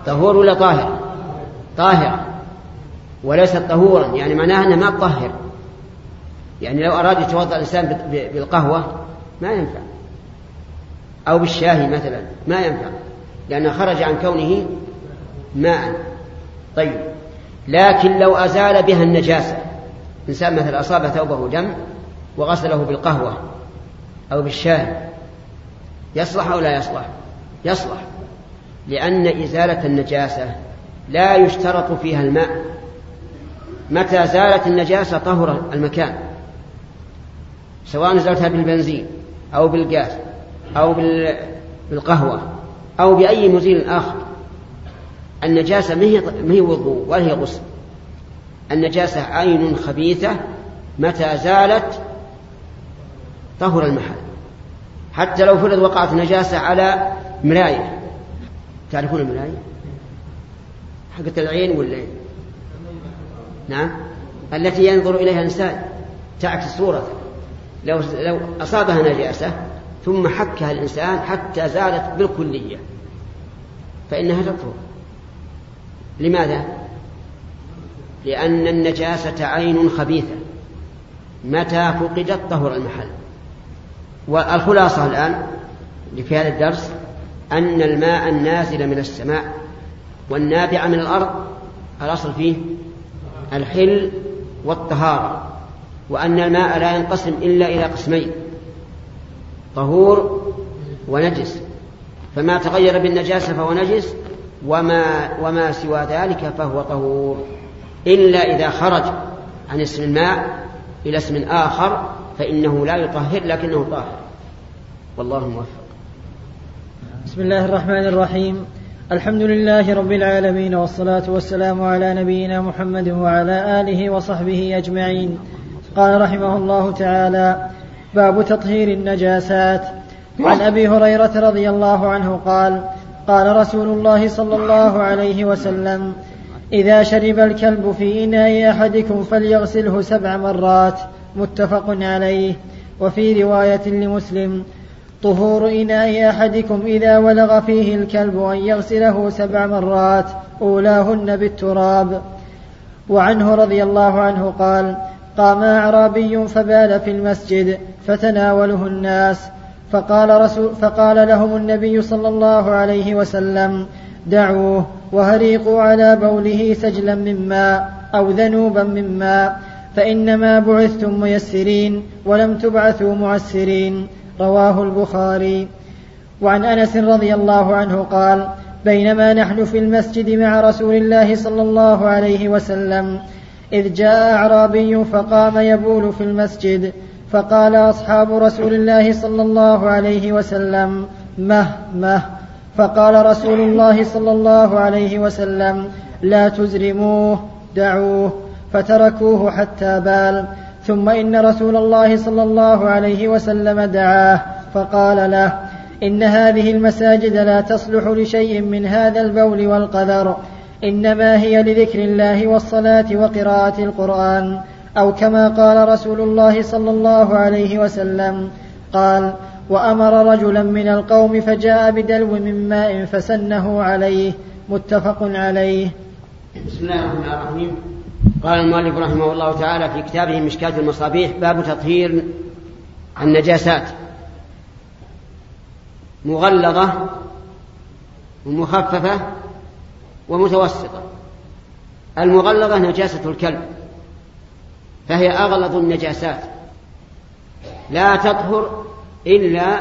طهور ولا طاهر؟ طاهر وليس طهورا، يعني معناها أنها ما تطهر. يعني لو أراد يتوضأ الإنسان بالقهوة ما ينفع، أو بالشاهي مثلا ما ينفع، لأنه خرج عن كونه ماء. طيب، لكن لو أزال بها النجاسة، إنسان مثلا أصاب ثوبه دم وغسله بالقهوة أو بالشاهي، يصلح أو لا يصلح؟ يصلح، لأن إزالة النجاسة لا يشترط فيها الماء. متى زالت النجاسة طهر المكان، سواء نزلتها بالبنزين أو بالغاز أو بالقهوة أو بأي مزيل آخر. النجاسة ما هي وضوء ولا هي غسل، النجاسة عين خبيثة، متى زالت طهر المحل. حتى لو فرض وقعت نجاسة على مراية، تعرفون المراية حقت العين والعين؟ نعم، التي ينظر إليها الإنسان تعكس صورته. لو لو أصابها نجاسة ثم حكها الإنسان حتى زالت بالكلية فإنها تطهر. لماذا؟ لأن النجاسة عين خبيثة، متى فقدت طهر المحل. والخلاصة الآن في هذا الدرس أن الماء النازل من السماء والنابع من الأرض الأصل فيه الحل والطهارة، وأن الماء لا ينقسم إلا إلى قسمين: طهور ونجس. فما تغير بالنجاسة فهو نجس، وما, وما سوى ذلك فهو طهور، إلا إذا خرج عن اسم الماء إلى اسم آخر فإنه لا يطهر لكنه طاهر. والله موفق. بسم الله الرحمن الرحيم. الحمد لله رب العالمين، والصلاة والسلام على نبينا محمد وعلى آله وصحبه أجمعين. قال رحمه الله تعالى: باب تطهير النجاسات. عن أبي هريرة رضي الله عنه قال: قال رسول الله صلى الله عليه وسلم: إذا شرب الكلب في إناء أحدكم فليغسله سبع مرات. متفق عليه. وفي رواية لمسلم: طهور إناء أحدكم إذا ولغ فيه الكلب أن يغسله سبع مرات أولاهن بالتراب. وعنه رضي الله عنه قال: قام أعرابي فبال في المسجد فتناوله الناس، فقال, رسول فقال لهم النبي صلى الله عليه وسلم: دعوه وهريقوا على بوله سجلا من ماء أو ذنوبا من ماء، فإنما بعثتم ميسرين ولم تبعثوا معسرين. رواه البخاري. وعن أنس رضي الله عنه قال: بينما نحن في المسجد مع رسول الله صلى الله عليه وسلم إذ جاء أعرابي فقام يبول في المسجد، فقال أصحاب رسول الله صلى الله عليه وسلم: مه مه. فقال رسول الله صلى الله عليه وسلم: لا تزرموه، دعوه. فتركوه حتى بال. ثم إن رسول الله صلى الله عليه وسلم دعاه فقال له: إن هذه المساجد لا تصلح لشيء من هذا البول والقذر، إنما هي لذكر الله والصلاة وقراءة القرآن، أو كما قال رسول الله صلى الله عليه وسلم. قال: وأمر رجلا من القوم فجاء بدلو من ماء فسنه عليه. متفق عليه. بسم الله الرحمن الرحيم. قال المؤلف رحمه الله تعالى في كتابه مشكاة المصابيح: باب تطهير النجاسات. مغلظة ومخففة ومتوسطة. المغلظة نجاسة الكلب، فهي أغلظ النجاسات، لا تطهر إلا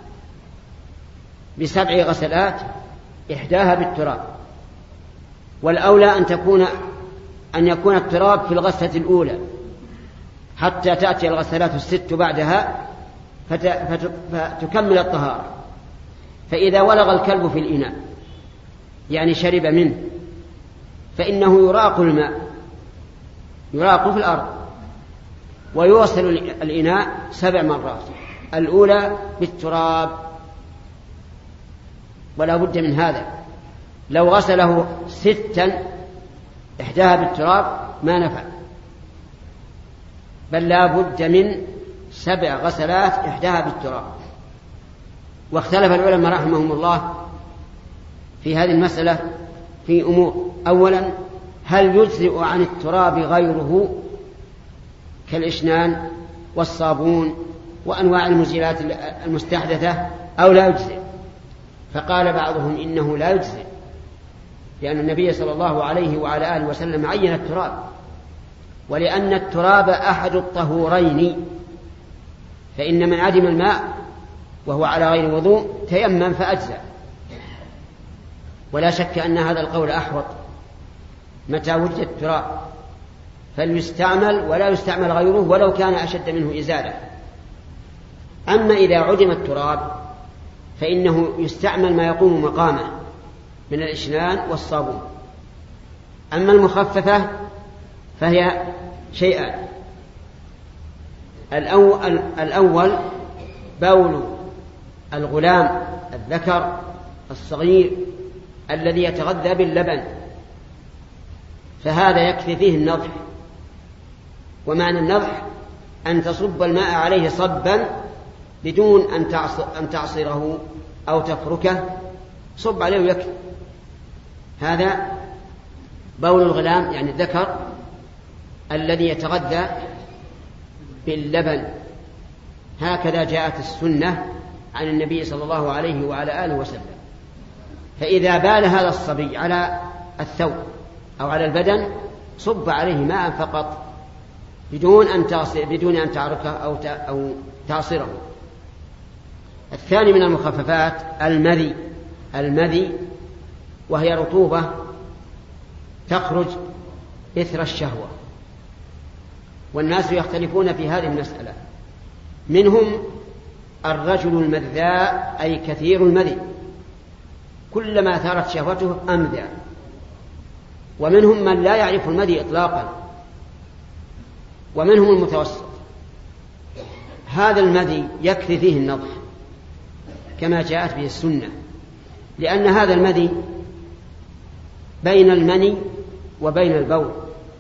بسبع غسلات إحداها بالتراب، والأولى أن تكون أن يكون التراب في الغسلة الأولى حتى تأتي الغسلات الست بعدها فتكمل الطهارة. فإذا ولغ الكلب في الإناء يعني شرب منه فإنه يراق الماء، يراق في الأرض، ويوصل الإناء سبع مرات، الأولى بالتراب، ولا بد من هذا. لو غسله ستا إحداها بالتراب ما نفع، بل لا بد من سبع غسلات إحداها بالتراب. واختلف العلماء رحمهم الله في هذه المسألة في أمور. أولا، هل يجزئ عن التراب غيره كالإشنان والصابون وأنواع المزيلات المستحدثة أو لا يجزئ؟ فقال بعضهم إنه لا يجزئ، لأن النبي صلى الله عليه وعلى آله وسلم عين التراب، ولأن التراب أحد الطهورين، فإن من عدم الماء وهو على غير وضوء تيمم فأجزأ. ولا شك أن هذا القول أحوط متى وجد التراب، فليستعمل ولا يستعمل غيره ولو كان أشد منه إزالة. أما إذا عدم التراب فإنه يستعمل ما يقوم مقامه من الإشنان والصابون. أما المخففة فهي شيئان: الأول, الأول بول الغلام الذكر الصغير الذي يتغذى باللبن، فهذا يكفي فيه النضح. ومعنى النضح أن تصب الماء عليه صبا بدون أن تعصره أو تفركه، صب عليه ويكفي. هذا بول الغلام يعني الذكر الذي يتغذى باللبن، هكذا جاءت السنة عن النبي صلى الله عليه وعلى آله وسلم. فإذا بال هذا الصبي على الثوب أو على البدن صب عليه ماء فقط بدون أن تعصر بدون أن تعركه أو أو تعصره. الثاني من المخففات المذي المذي وهي رطوبة تخرج إثر الشهوة، والناس يختلفون في هذه المسألة. منهم الرجل المذاء أي كثير المذي، كلما ثارت شهوته أمذى، ومنهم من لا يعرف المذي إطلاقا، ومنهم المتوسط. هذا المذي يكفي فيه النضح كما جاءت به السنة، لأن هذا المذي بين المني وبين البول.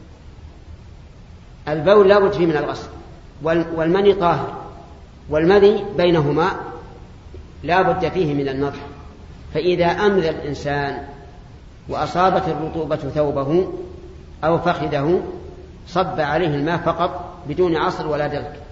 البول لا بد فيه من الغسل، والمني طاهر، والمذي بينهما لا بد فيه من النضح. فإذا أمذى الإنسان وأصابت الرطوبة ثوبه أو فخذه صب عليه الماء فقط بدون عصر ولا دلك.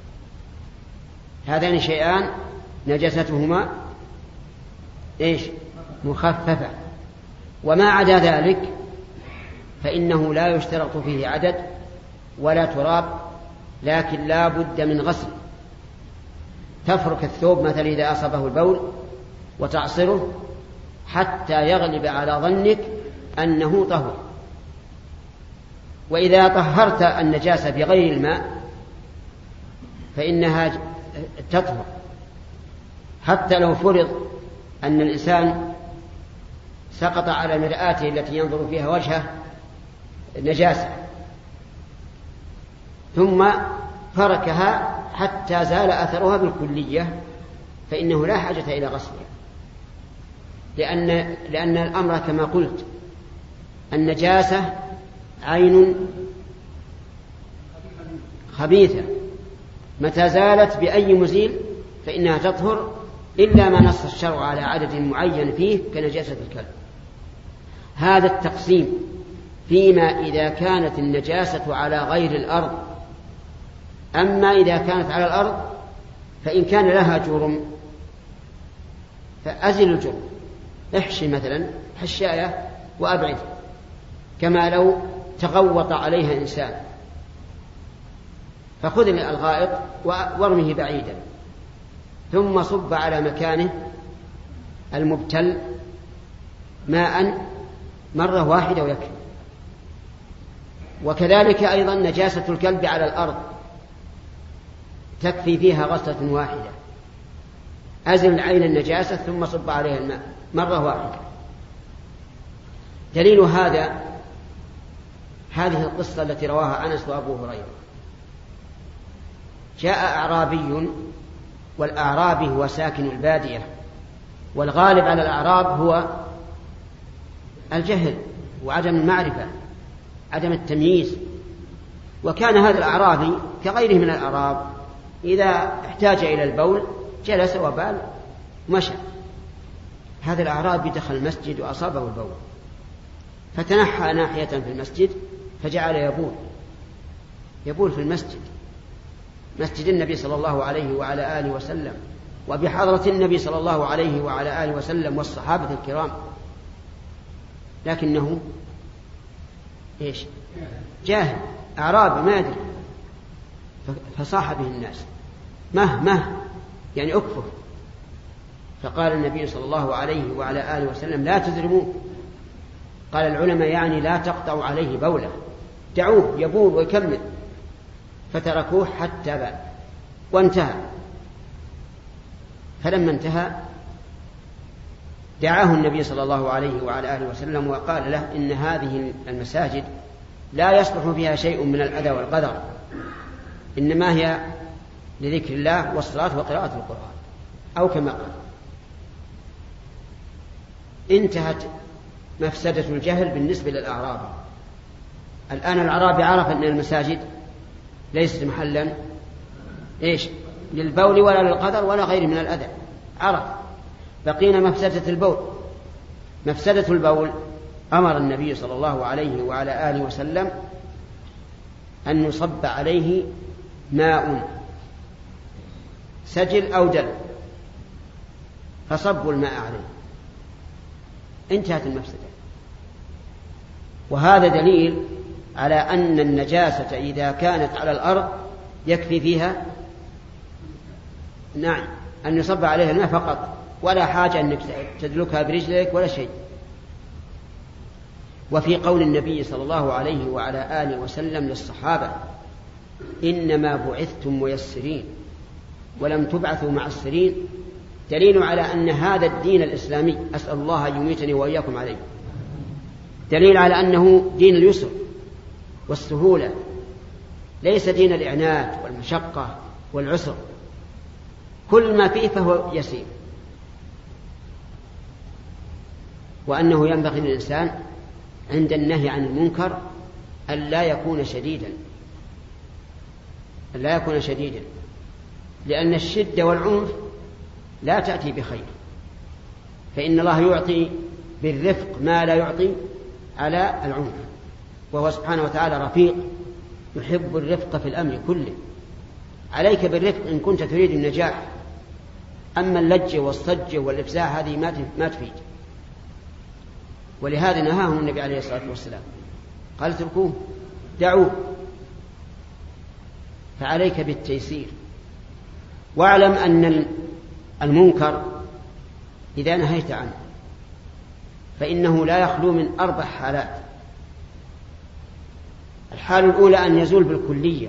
هذان شيئان نجاستهما إيش؟ مخففة. وما عدا ذلك فإنه لا يشترط فيه عدد ولا تراب، لكن لا بد من غسل. تفرك الثوب مثلا إذا أصابه البول وتعصره حتى يغلب على ظنك أنه طهر. وإذا طهرت النجاسة بغير الماء فإنها تطهر، حتى لو فرض أن الإنسان سقط على مرآته التي ينظر فيها وجهه نجاسة ثم فركها حتى زال أثرها بالكلية، فإنه لا حاجة إلى غسلها، لأن, لأن الأمر كما قلت النجاسة عين خبيثة، متى زالت بأي مزيل فإنها تطهر، إلا ما نص الشرع على عدد معين فيه كنجاسة الكلب. هذا التقسيم فيما إذا كانت النجاسة على غير الأرض. أما إذا كانت على الأرض فإن كان لها جرم فأزل الجرم، احشي مثلا حشاية وأبعد، كما لو تغوط عليها إنسان فخذ الغائط وارمه بعيدا ثم صب على مكانه المبتل ماء مرة واحدة ويكفي. وكذلك أيضا نجاسة الكلب على الأرض تكفي فيها غسلة واحدة، أزل عين النجاسة ثم صب عليها الماء مرة واحدة. دليل هذا هذه القصة التي رواها أنس وأبو هريرة. جاء أعرابي، والأعرابي هو ساكن البادية، والغالب على الأعراب هو الجهل وعدم المعرفة، عدم التمييز. وكان هذا الأعرابي كغيره من الأعراب إذا احتاج إلى البول جلس وبال مشى. هذا الأعرابي دخل المسجد وأصابه البول فتنحى ناحية في المسجد فجعل يبول يبول في المسجد، مسجد النبي صلى الله عليه وعلى آله وسلم، وبحضرة النبي صلى الله عليه وعلى آله وسلم والصحابة الكرام، لكنه إيش؟ جاهل أعرابي ما يدري، فصاح به الناس مه مه يعني أكفر. فقال النبي صلى الله عليه وعلى آله وسلم لا تزرموه. قال العلماء يعني لا تقطعوا عليه بوله، دعوه يبول ويكمل، فتركوه حتى بال وانتهى. فلما انتهى دعاه النبي صلى الله عليه وعلى آله وسلم وقال له إن هذه المساجد لا يصلح فيها شيء من الأذى والقدر، إنما هي لذكر الله والصلاة وقراءة القرآن، أو كما قال. انتهت مفسدة الجهل بالنسبة للأعرابي. الآن الأعرابي عرف أن المساجد ليست محلا إيش للبول ولا للقدر ولا غير من الأذى، عرف. بقينا مفسدة البول. مفسدة البول أمر النبي صلى الله عليه وعلى آله وسلم أن يصب عليه ماء سجل أو دل، فصبوا الماء عليه، انتهت المفسدة. وهذا دليل على أن النجاسة إذا كانت على الأرض يكفي فيها نعم أن يصب عليها الماء فقط، ولا حاجة أنك تدلكها برجلك ولا شيء. وفي قول النبي صلى الله عليه وعلى آله وسلم للصحابة إنما بعثتم ميسرين ولم تبعثوا معسرين، دليل على أن هذا الدين الإسلامي أسأل الله أن يميتني وإياكم عليه، دليل على أنه دين اليسر والسهولة، ليس دين الإعنات والمشقة والعسر، كل ما فيه فهو يسير. وأنه ينبغي للإنسان عند النهي عن المنكر أن لا يكون شديدا، أن لا يكون شديدا، لأن الشدة والعنف لا تأتي بخير، فإن الله يعطي بالرفق ما لا يعطي على العنف، وهو سبحانه وتعالى رفيق يحب الرفق في الأمر كله. عليك بالرفق إن كنت تريد النجاح، أما اللج والصج والإفزاع هذه ما تفيد. ولهذا نهاهم النبي عليه الصلاة والسلام، قال اتركوه دعوه. فعليك بالتيسير، واعلم أن المنكر إذا نهيت عنه فإنه لا يخلو من أربع حالات. الحالة الأولى أن يزول بالكلية،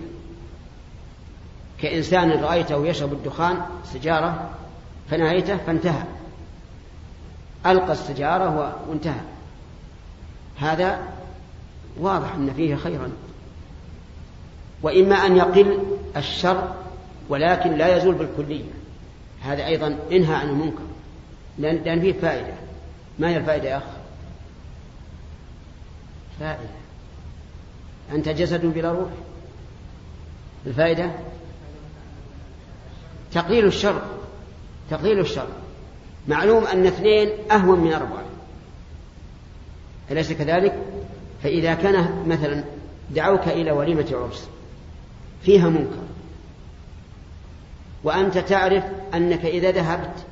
كإنسان رأيته يشرب الدخان سجارة فنهيته فانتهى، ألقى السجارة وانتهى، هذا واضح أن فيه خيرا. وإما أن يقل الشر ولكن لا يزول بالكلية، هذا أيضا انهى عن المنكر لأن فيه فائدة. ما هي الفائدة يا أخ؟ فائدة، أنت جسد بلا روح. الفائدة تقليل الشر، تقليل الشر. معلوم أن اثنين أهون من أربعة، أليس كذلك؟ فإذا كان مثلا دعوك إلى وليمة عرس فيها منكر، وأنت تعرف أنك إذا ذهبت